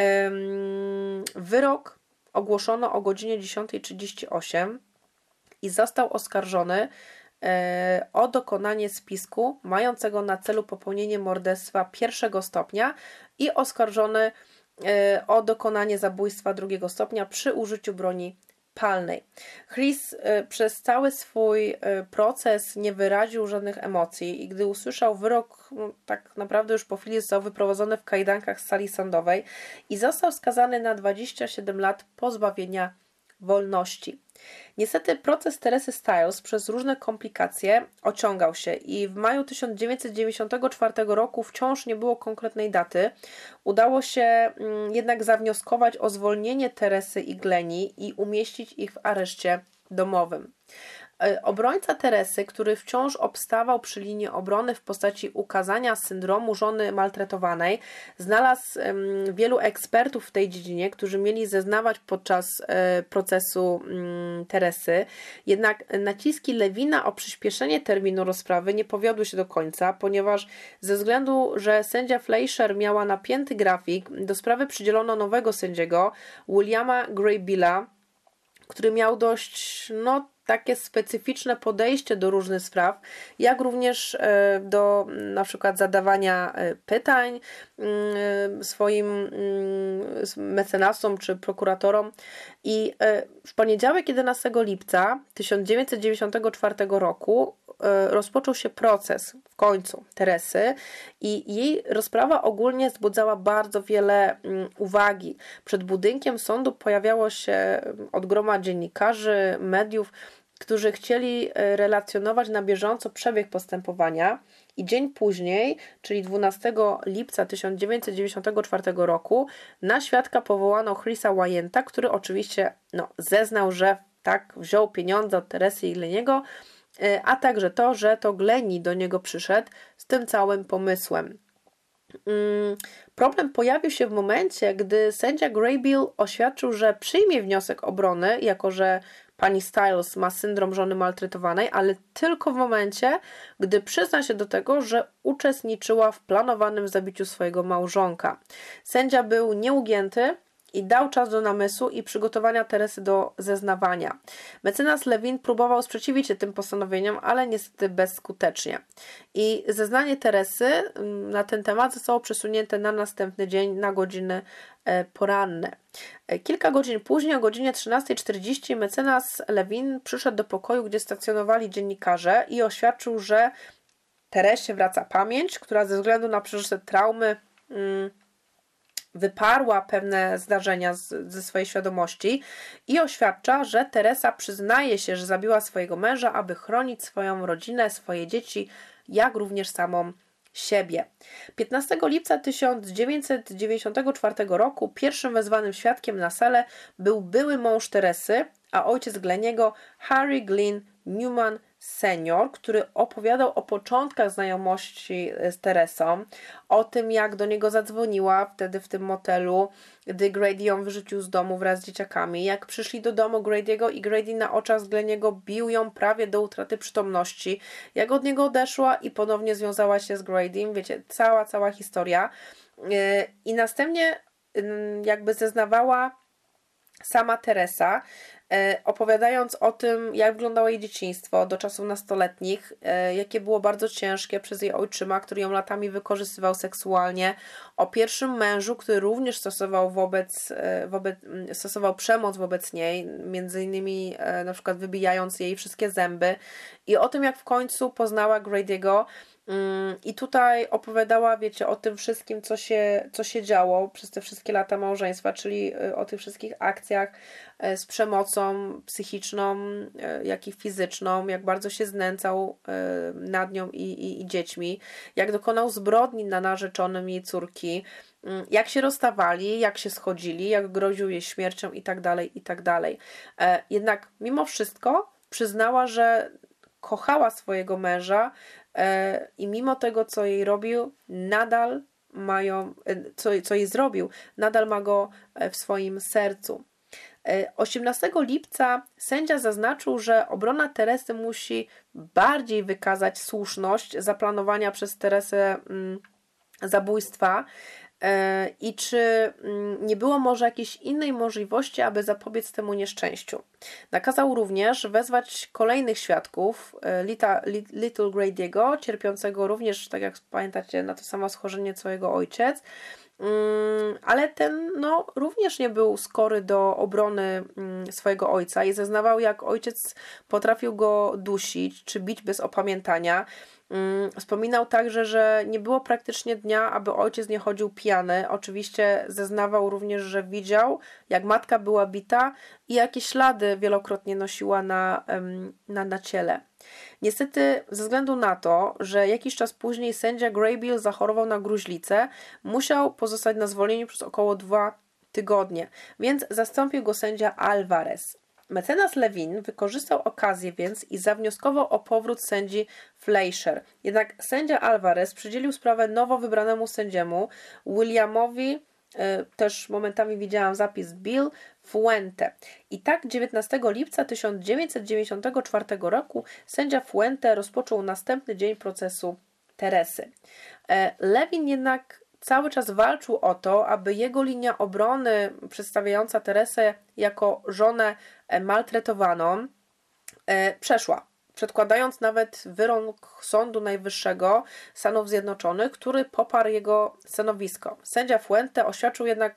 um, wyrok ogłoszono o godzinie dziesiątej trzydzieści osiem i został oskarżony e, o dokonanie spisku mającego na celu popełnienie morderstwa pierwszego stopnia i oskarżony e, o dokonanie zabójstwa drugiego stopnia przy użyciu broni palnej. Chris y, przez cały swój y, proces nie wyraził żadnych emocji i gdy usłyszał wyrok, no, tak naprawdę już po chwili został wyprowadzony w kajdankach z sali sądowej i został skazany na dwadzieścia siedem lat pozbawienia wolności. Niestety proces Teresy Styles przez różne komplikacje ociągał się i w maju tysiąc dziewięćset dziewięćdziesiątego czwartego roku wciąż nie było konkretnej daty. Udało się mm, jednak zawnioskować o zwolnienie Teresy i Gleni i umieścić ich w areszcie domowym. Obrońca Teresy, który wciąż obstawał przy linii obrony w postaci ukazania syndromu żony maltretowanej, znalazł um, wielu ekspertów w tej dziedzinie, którzy mieli zeznawać podczas e, procesu um, Teresy. Jednak naciski Lewina o przyspieszenie terminu rozprawy nie powiodły się do końca, ponieważ ze względu, że sędzia Fleischer miała napięty grafik, do sprawy przydzielono nowego sędziego, Williama Graybilla, który miał dość, no, takie specyficzne podejście do różnych spraw, jak również do na przykład zadawania pytań swoim mecenasom czy prokuratorom. I w poniedziałek jedenastego lipca tysiąc dziewięćset dziewięćdziesiątego czwartego roku rozpoczął się proces w końcu Teresy i jej rozprawa ogólnie wzbudzała bardzo wiele uwagi. Przed budynkiem sądu pojawiało się od groma dziennikarzy, mediów, którzy chcieli relacjonować na bieżąco przebieg postępowania i dzień później, czyli dwunastego lipca tysiąc dziewięćset dziewięćdziesiątego czwartego roku, na świadka powołano Chrisa Wyanta, który oczywiście no, zeznał, że tak wziął pieniądze od Teresy i Gleniego, a także to, że to Gleni do niego przyszedł z tym całym pomysłem. Problem pojawił się w momencie, gdy sędzia Graybill oświadczył, że przyjmie wniosek obrony, jako że pani Styles ma syndrom żony maltretowanej, ale tylko w momencie, gdy przyzna się do tego, że uczestniczyła w planowanym zabiciu swojego małżonka. Sędzia był nieugięty i dał czas do namysłu i przygotowania Teresy do zeznawania. Mecenas Levin próbował sprzeciwić się tym postanowieniom, ale niestety bezskutecznie. I zeznanie Teresy na ten temat zostało przesunięte na następny dzień, na godziny poranne. Kilka godzin później, o godzinie trzynastej czterdzieści, mecenas Levin przyszedł do pokoju, gdzie stacjonowali dziennikarze i oświadczył, że Teresie wraca pamięć, która ze względu na przeżyte traumy mm, wyparła pewne zdarzenia z, ze swojej świadomości i oświadcza, że Teresa przyznaje się, że zabiła swojego męża, aby chronić swoją rodzinę, swoje dzieci, jak również samą siebie. piętnastego lipca tysiąc dziewięćset dziewięćdziesiątego czwartego roku pierwszym wezwanym świadkiem na salę był były mąż Teresy, a ojciec Gleniego, Harry Glynn Newman senior, który opowiadał o początkach znajomości z Teresą, o tym, jak do niego zadzwoniła wtedy w tym motelu, gdy Grady ją wyrzucił z domu wraz z dzieciakami, jak przyszli do domu Grady'ego i Grady na oczach z Gleniego bił ją prawie do utraty przytomności, jak od niego odeszła i ponownie związała się z Gradym, wiecie, cała, cała historia. I następnie jakby zeznawała sama Teresa, opowiadając o tym, jak wyglądało jej dzieciństwo do czasów nastoletnich, jakie było bardzo ciężkie przez jej ojczyma, który ją latami wykorzystywał seksualnie, o pierwszym mężu, który również stosował wobec, wobec stosował przemoc wobec niej, między innymi na przykład wybijając jej wszystkie zęby, i o tym, jak w końcu poznała Grady'ego. I tutaj opowiadała, wiecie, o tym wszystkim, co się, co się działo przez te wszystkie lata małżeństwa, czyli o tych wszystkich akcjach z przemocą psychiczną, jak i fizyczną, jak bardzo się znęcał nad nią i, i, i dziećmi, jak dokonał zbrodni na narzeczonym jej córki, jak się rozstawali, jak się schodzili, jak groził jej śmiercią i tak dalej, i tak dalej. Jednak mimo wszystko przyznała, że kochała swojego męża i mimo tego, co jej robił, nadal mają, co, co jej zrobił, nadal ma go w swoim sercu. osiemnastego lipca sędzia zaznaczył, że obrona Teresy musi bardziej wykazać słuszność zaplanowania przez Teresę zabójstwa i czy nie było może jakiejś innej możliwości, aby zapobiec temu nieszczęściu. Nakazał również wezwać kolejnych świadków, Little Grady'ego, cierpiącego również, tak jak pamiętacie, na to samo schorzenie co jego ojciec, ale ten no, również nie był skory do obrony swojego ojca i zeznawał, jak ojciec potrafił go dusić czy bić bez opamiętania. Wspominał także, że nie było praktycznie dnia, aby ojciec nie chodził pijany. Oczywiście zeznawał również, że widział, jak matka była bita i jakie ślady wielokrotnie nosiła na, na, na ciele. Niestety, ze względu na to, że jakiś czas później sędzia Graybill zachorował na gruźlicę, musiał pozostać na zwolnieniu przez około dwa tygodnie, więc zastąpił go sędzia Alvarez. Mecenas Levin wykorzystał okazję więc i zawnioskował o powrót sędzi Fleischer. Jednak sędzia Alvarez przydzielił sprawę nowo wybranemu sędziemu, Williamowi, też momentami widziałam zapis Bill Fuente. I tak dziewiętnastego lipca tysiąc dziewięćset dziewięćdziesiątego czwartego roku sędzia Fuente rozpoczął następny dzień procesu Teresy. Levin jednak cały czas walczył o to, aby jego linia obrony przedstawiająca Teresę jako żonę maltretowaną przeszła, przedkładając nawet wyrok Sądu Najwyższego Stanów Zjednoczonych, który poparł jego stanowisko. Sędzia Fuente oświadczył jednak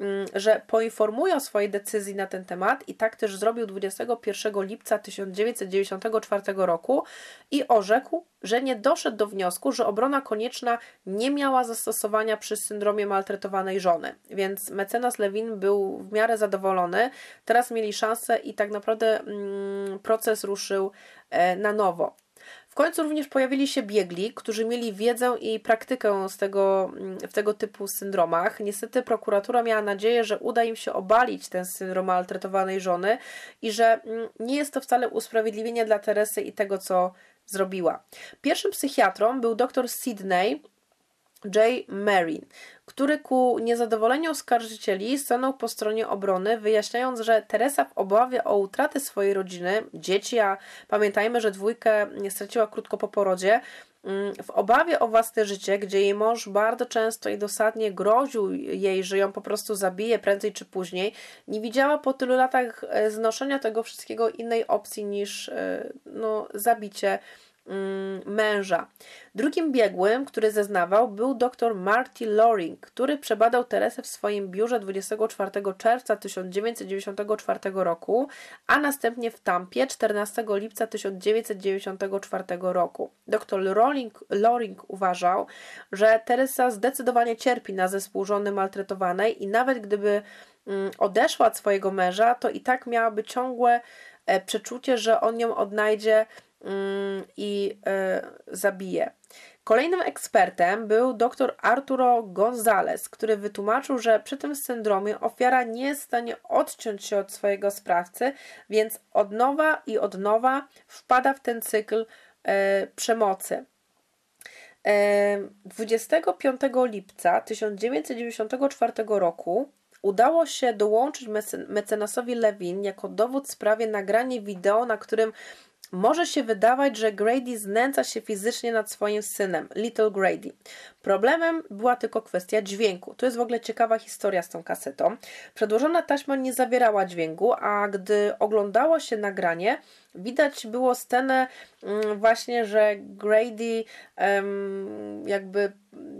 że poinformuje o swojej decyzji na ten temat i tak też zrobił dwudziestego pierwszego lipca tysiąc dziewięćset dziewięćdziesiątego czwartego roku i orzekł, że nie doszedł do wniosku, że obrona konieczna nie miała zastosowania przy syndromie maltretowanej żony. Więc mecenas Lewin był w miarę zadowolony. Teraz mieli szansę i tak naprawdę mm, proces ruszył e, na nowo. W końcu również pojawili się biegli, którzy mieli wiedzę i praktykę z tego, w tego typu syndromach. Niestety prokuratura miała nadzieję, że uda im się obalić ten syndrom maltretowanej żony i że nie jest to wcale usprawiedliwienie dla Teresy i tego, co zrobiła. Pierwszym psychiatrą był dr Sidney J. Marin, który ku niezadowoleniu oskarżycieli stanął po stronie obrony, wyjaśniając, że Teresa w obawie o utratę swojej rodziny, dzieci, a pamiętajmy, że dwójkę straciła krótko po porodzie, w obawie o własne życie, gdzie jej mąż bardzo często i dosadnie groził jej, że ją po prostu zabije prędzej czy później, nie widziała po tylu latach znoszenia tego wszystkiego innej opcji niż no, zabicie męża. Drugim biegłym, który zeznawał, był dr Marty Loring, który przebadał Teresę w swoim biurze dwudziestego czwartego czerwca tysiąc dziewięćset dziewięćdziesiątego czwartego roku, a następnie w Tampie czternastego lipca tysiąc dziewięćset dziewięćdziesiątego czwartego roku. dr Loring, Loring uważał, że Teresa zdecydowanie cierpi na zespół żony maltretowanej i nawet gdyby odeszła od swojego męża, to i tak miałaby ciągłe przeczucie, że on ją odnajdzie i e, zabije. Kolejnym ekspertem był dr Arturo González, który wytłumaczył, że przy tym syndromie ofiara nie jest w stanie odciąć się od swojego sprawcy, więc od nowa i od nowa wpada w ten cykl e, przemocy. E, dwudziestego piątego lipca tysiąc dziewięćset dziewięćdziesiątego czwartego roku udało się dołączyć mecenasowi Lewin jako dowód w sprawie nagranie wideo, na którym może się wydawać, że Grady znęca się fizycznie nad swoim synem, Little Grady. Problemem była tylko kwestia dźwięku. To jest w ogóle ciekawa historia z tą kasetą. Przedłożona taśma nie zawierała dźwięku, a gdy oglądało się nagranie, widać było scenę właśnie, że Grady um, jakby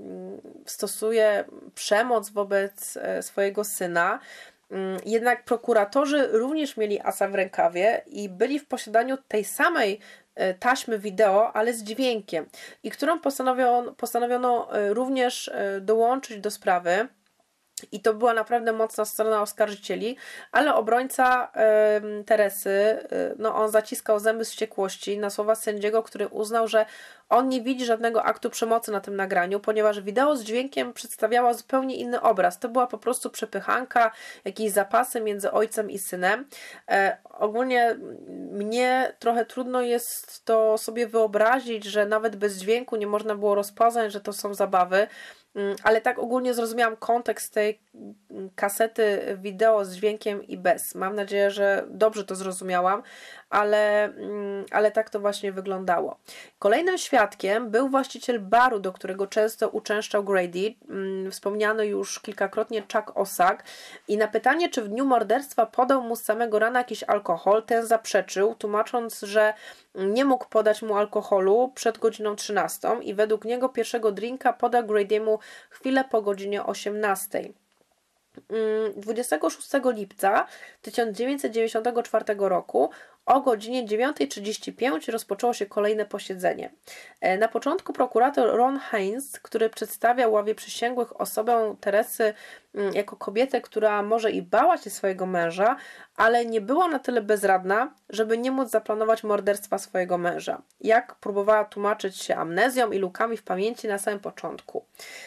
stosuje przemoc wobec swojego syna. Jednak prokuratorzy również mieli asa w rękawie i byli w posiadaniu tej samej taśmy wideo, ale z dźwiękiem, i którą postanowiono, postanowiono również dołączyć do sprawy. I to była naprawdę mocna strona oskarżycieli, ale obrońca y, Teresy, y, no on zaciskał zęby z wściekłości na słowa sędziego, który uznał, że on nie widzi żadnego aktu przemocy na tym nagraniu, ponieważ wideo z dźwiękiem przedstawiało zupełnie inny obraz. To była po prostu przepychanka, jakieś zapasy między ojcem i synem. E, ogólnie mnie trochę trudno jest to sobie wyobrazić, że nawet bez dźwięku nie można było rozpoznać, że to są zabawy. Ale tak ogólnie zrozumiałam kontekst tej kasety wideo z dźwiękiem i bez. Mam nadzieję, że dobrze to zrozumiałam, ale, ale tak to właśnie wyglądało. Kolejnym świadkiem był właściciel baru, do którego często uczęszczał Grady, wspomniany już kilkakrotnie Chuck Osak, i na pytanie, czy w dniu morderstwa podał mu z samego rana jakiś alkohol, ten zaprzeczył, tłumacząc, że nie mógł podać mu alkoholu przed godziną trzynastą i według niego pierwszego drinka podał Grady'emu chwilę po godzinie osiemnastej. dwudziestego szóstego lipca tysiąc dziewięćset dziewięćdziesiątego czwartego roku o godzinie dziewiątej trzydzieści pięć rozpoczęło się kolejne posiedzenie. Na początku prokurator Ron Haynes, który przedstawiał ławie przysięgłych osobę Teresy jako kobietę, która może i bała się swojego męża, ale nie była na tyle bezradna, żeby nie móc zaplanować morderstwa swojego męża, jak próbowała tłumaczyć się amnezją i lukami w pamięci na samym początku.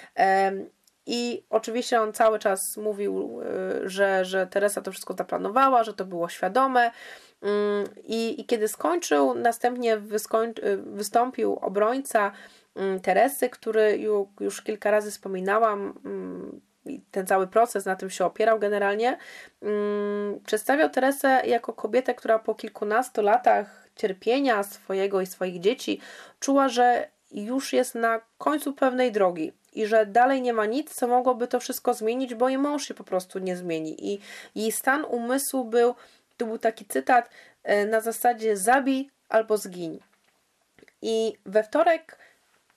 I oczywiście on cały czas mówił, że, że Teresa to wszystko zaplanowała, że to było świadome. I, i kiedy skończył, następnie wyskoń, wystąpił obrońca Teresy, który już, już kilka razy wspominałam, i ten cały proces na tym się opierał generalnie. Przedstawiał Teresę jako kobietę, która po kilkunastu latach cierpienia swojego i swoich dzieci czuła, że już jest na końcu pewnej drogi i że dalej nie ma nic, co mogłoby to wszystko zmienić, bo jej mąż się po prostu nie zmieni. I jej stan umysłu był, to był taki cytat, na zasadzie zabij albo zgiń. I we wtorek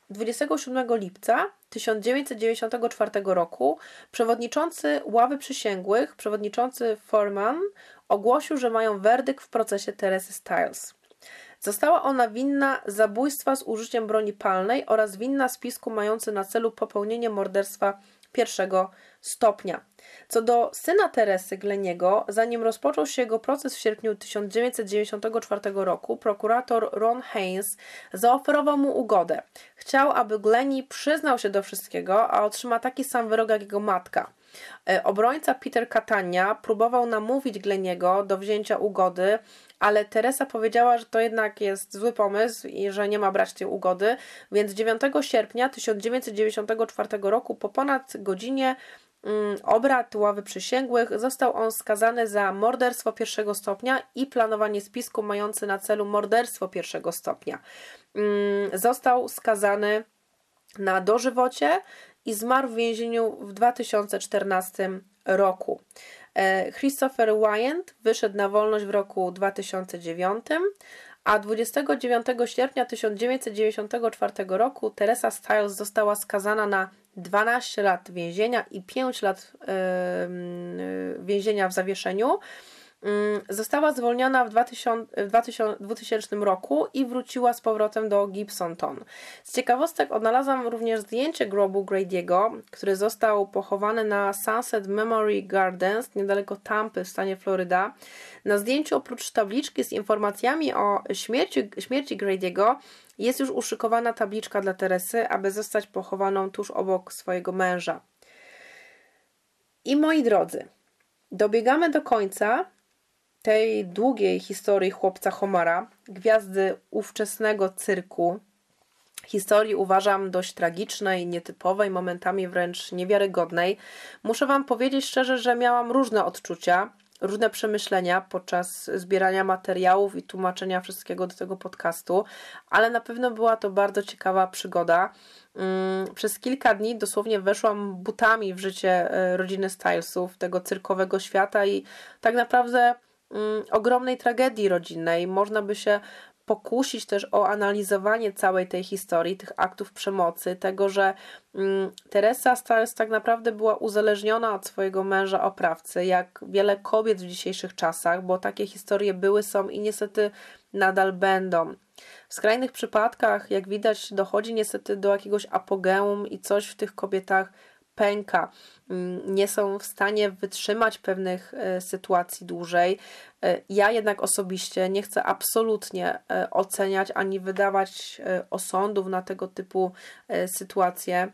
dwudziestego siódmego lipca tysiąc dziewięćset dziewięćdziesiątego czwartego roku przewodniczący ławy przysięgłych, przewodniczący Foreman, ogłosił, że mają werdykt w procesie Teresy Stiles. Została ona winna zabójstwa z użyciem broni palnej oraz winna spisku mający na celu popełnienie morderstwa pierwszego stopnia. Co do syna Teresy, Gleniego, zanim rozpoczął się jego proces w sierpniu tysiąc dziewięćset dziewięćdziesiątego czwartego roku, prokurator Ron Haynes zaoferował mu ugodę. Chciał, aby Glennie przyznał się do wszystkiego, a otrzyma taki sam wyrok jak jego matka. Obrońca Peter Catania próbował namówić Gleniego do wzięcia ugody, ale Teresa powiedziała, że to jednak jest zły pomysł i że nie ma brać tej ugody, więc dziewiątego sierpnia tysiąc dziewięćset dziewięćdziesiątego czwartego roku po ponad godzinie mm, obrad ławy przysięgłych został on skazany za morderstwo pierwszego stopnia i planowanie spisku mający na celu morderstwo pierwszego stopnia. Mm, został skazany na dożywocie i zmarł w więzieniu w dwa tysiące czternastym roku. Christopher Wyant wyszedł na wolność w roku dwa tysiące dziewiątym, a dwudziestego dziewiątego sierpnia tysiąc dziewięćset dziewięćdziesiątego czwartego roku Teresa Stiles została skazana na dwanaście lat więzienia i pięć lat yy, więzienia w zawieszeniu. Została zwolniona w dwutysięcznym roku i wróciła z powrotem do Gibsonton. Z ciekawostek odnalazłam również zdjęcie grobu Grady'ego, który został pochowany na Sunset Memory Gardens niedaleko Tampy w stanie Floryda. Na zdjęciu oprócz tabliczki z informacjami o śmierci, śmierci Grady'ego jest już uszykowana tabliczka dla Teresy, aby zostać pochowaną tuż obok swojego męża. I moi drodzy, dobiegamy do końca tej długiej historii chłopca Homera, gwiazdy ówczesnego cyrku. Historii uważam dość tragicznej, nietypowej, momentami wręcz niewiarygodnej. Muszę Wam powiedzieć szczerze, że miałam różne odczucia, różne przemyślenia podczas zbierania materiałów i tłumaczenia wszystkiego do tego podcastu, ale na pewno była to bardzo ciekawa przygoda. Przez kilka dni dosłownie weszłam butami w życie rodziny Stilesów, tego cyrkowego świata i tak naprawdę ogromnej tragedii rodzinnej. Można by się pokusić też o analizowanie całej tej historii, tych aktów przemocy, tego, że Teresa Stiles tak naprawdę była uzależniona od swojego męża oprawcy, jak wiele kobiet w dzisiejszych czasach, bo takie historie były, są i niestety nadal będą. W skrajnych przypadkach, jak widać, dochodzi niestety do jakiegoś apogeum i coś w tych kobietach pęka. Nie są w stanie wytrzymać pewnych sytuacji dłużej. Ja jednak osobiście nie chcę absolutnie oceniać ani wydawać osądów na tego typu sytuacje.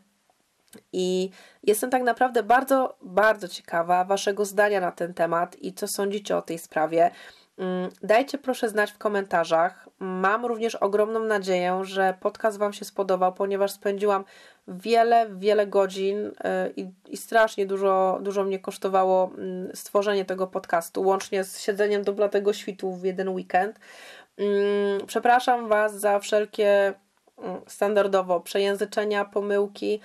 I jestem tak naprawdę bardzo, bardzo ciekawa Waszego zdania na ten temat i co sądzicie o tej sprawie. Dajcie proszę znać w komentarzach. Mam również ogromną nadzieję, że podcast Wam się spodobał, ponieważ spędziłam wiele, wiele godzin i, i strasznie dużo, dużo mnie kosztowało stworzenie tego podcastu, łącznie z siedzeniem do bladego świtu w jeden weekend. Przepraszam Was za wszelkie standardowo przejęzyczenia, pomyłki,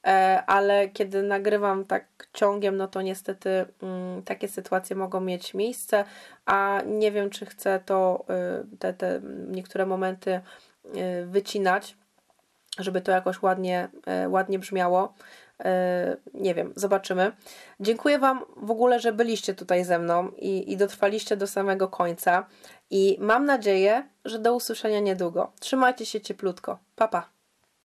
ale kiedy nagrywam tak ciągiem, no to niestety mm, takie sytuacje mogą mieć miejsce, a nie wiem, czy chcę to, te, te niektóre momenty wycinać, żeby to jakoś ładnie, ładnie brzmiało. Nie wiem, zobaczymy. Dziękuję Wam w ogóle, że byliście tutaj ze mną i, i dotrwaliście do samego końca i mam nadzieję, że do usłyszenia niedługo. Trzymajcie się cieplutko. Pa, pa.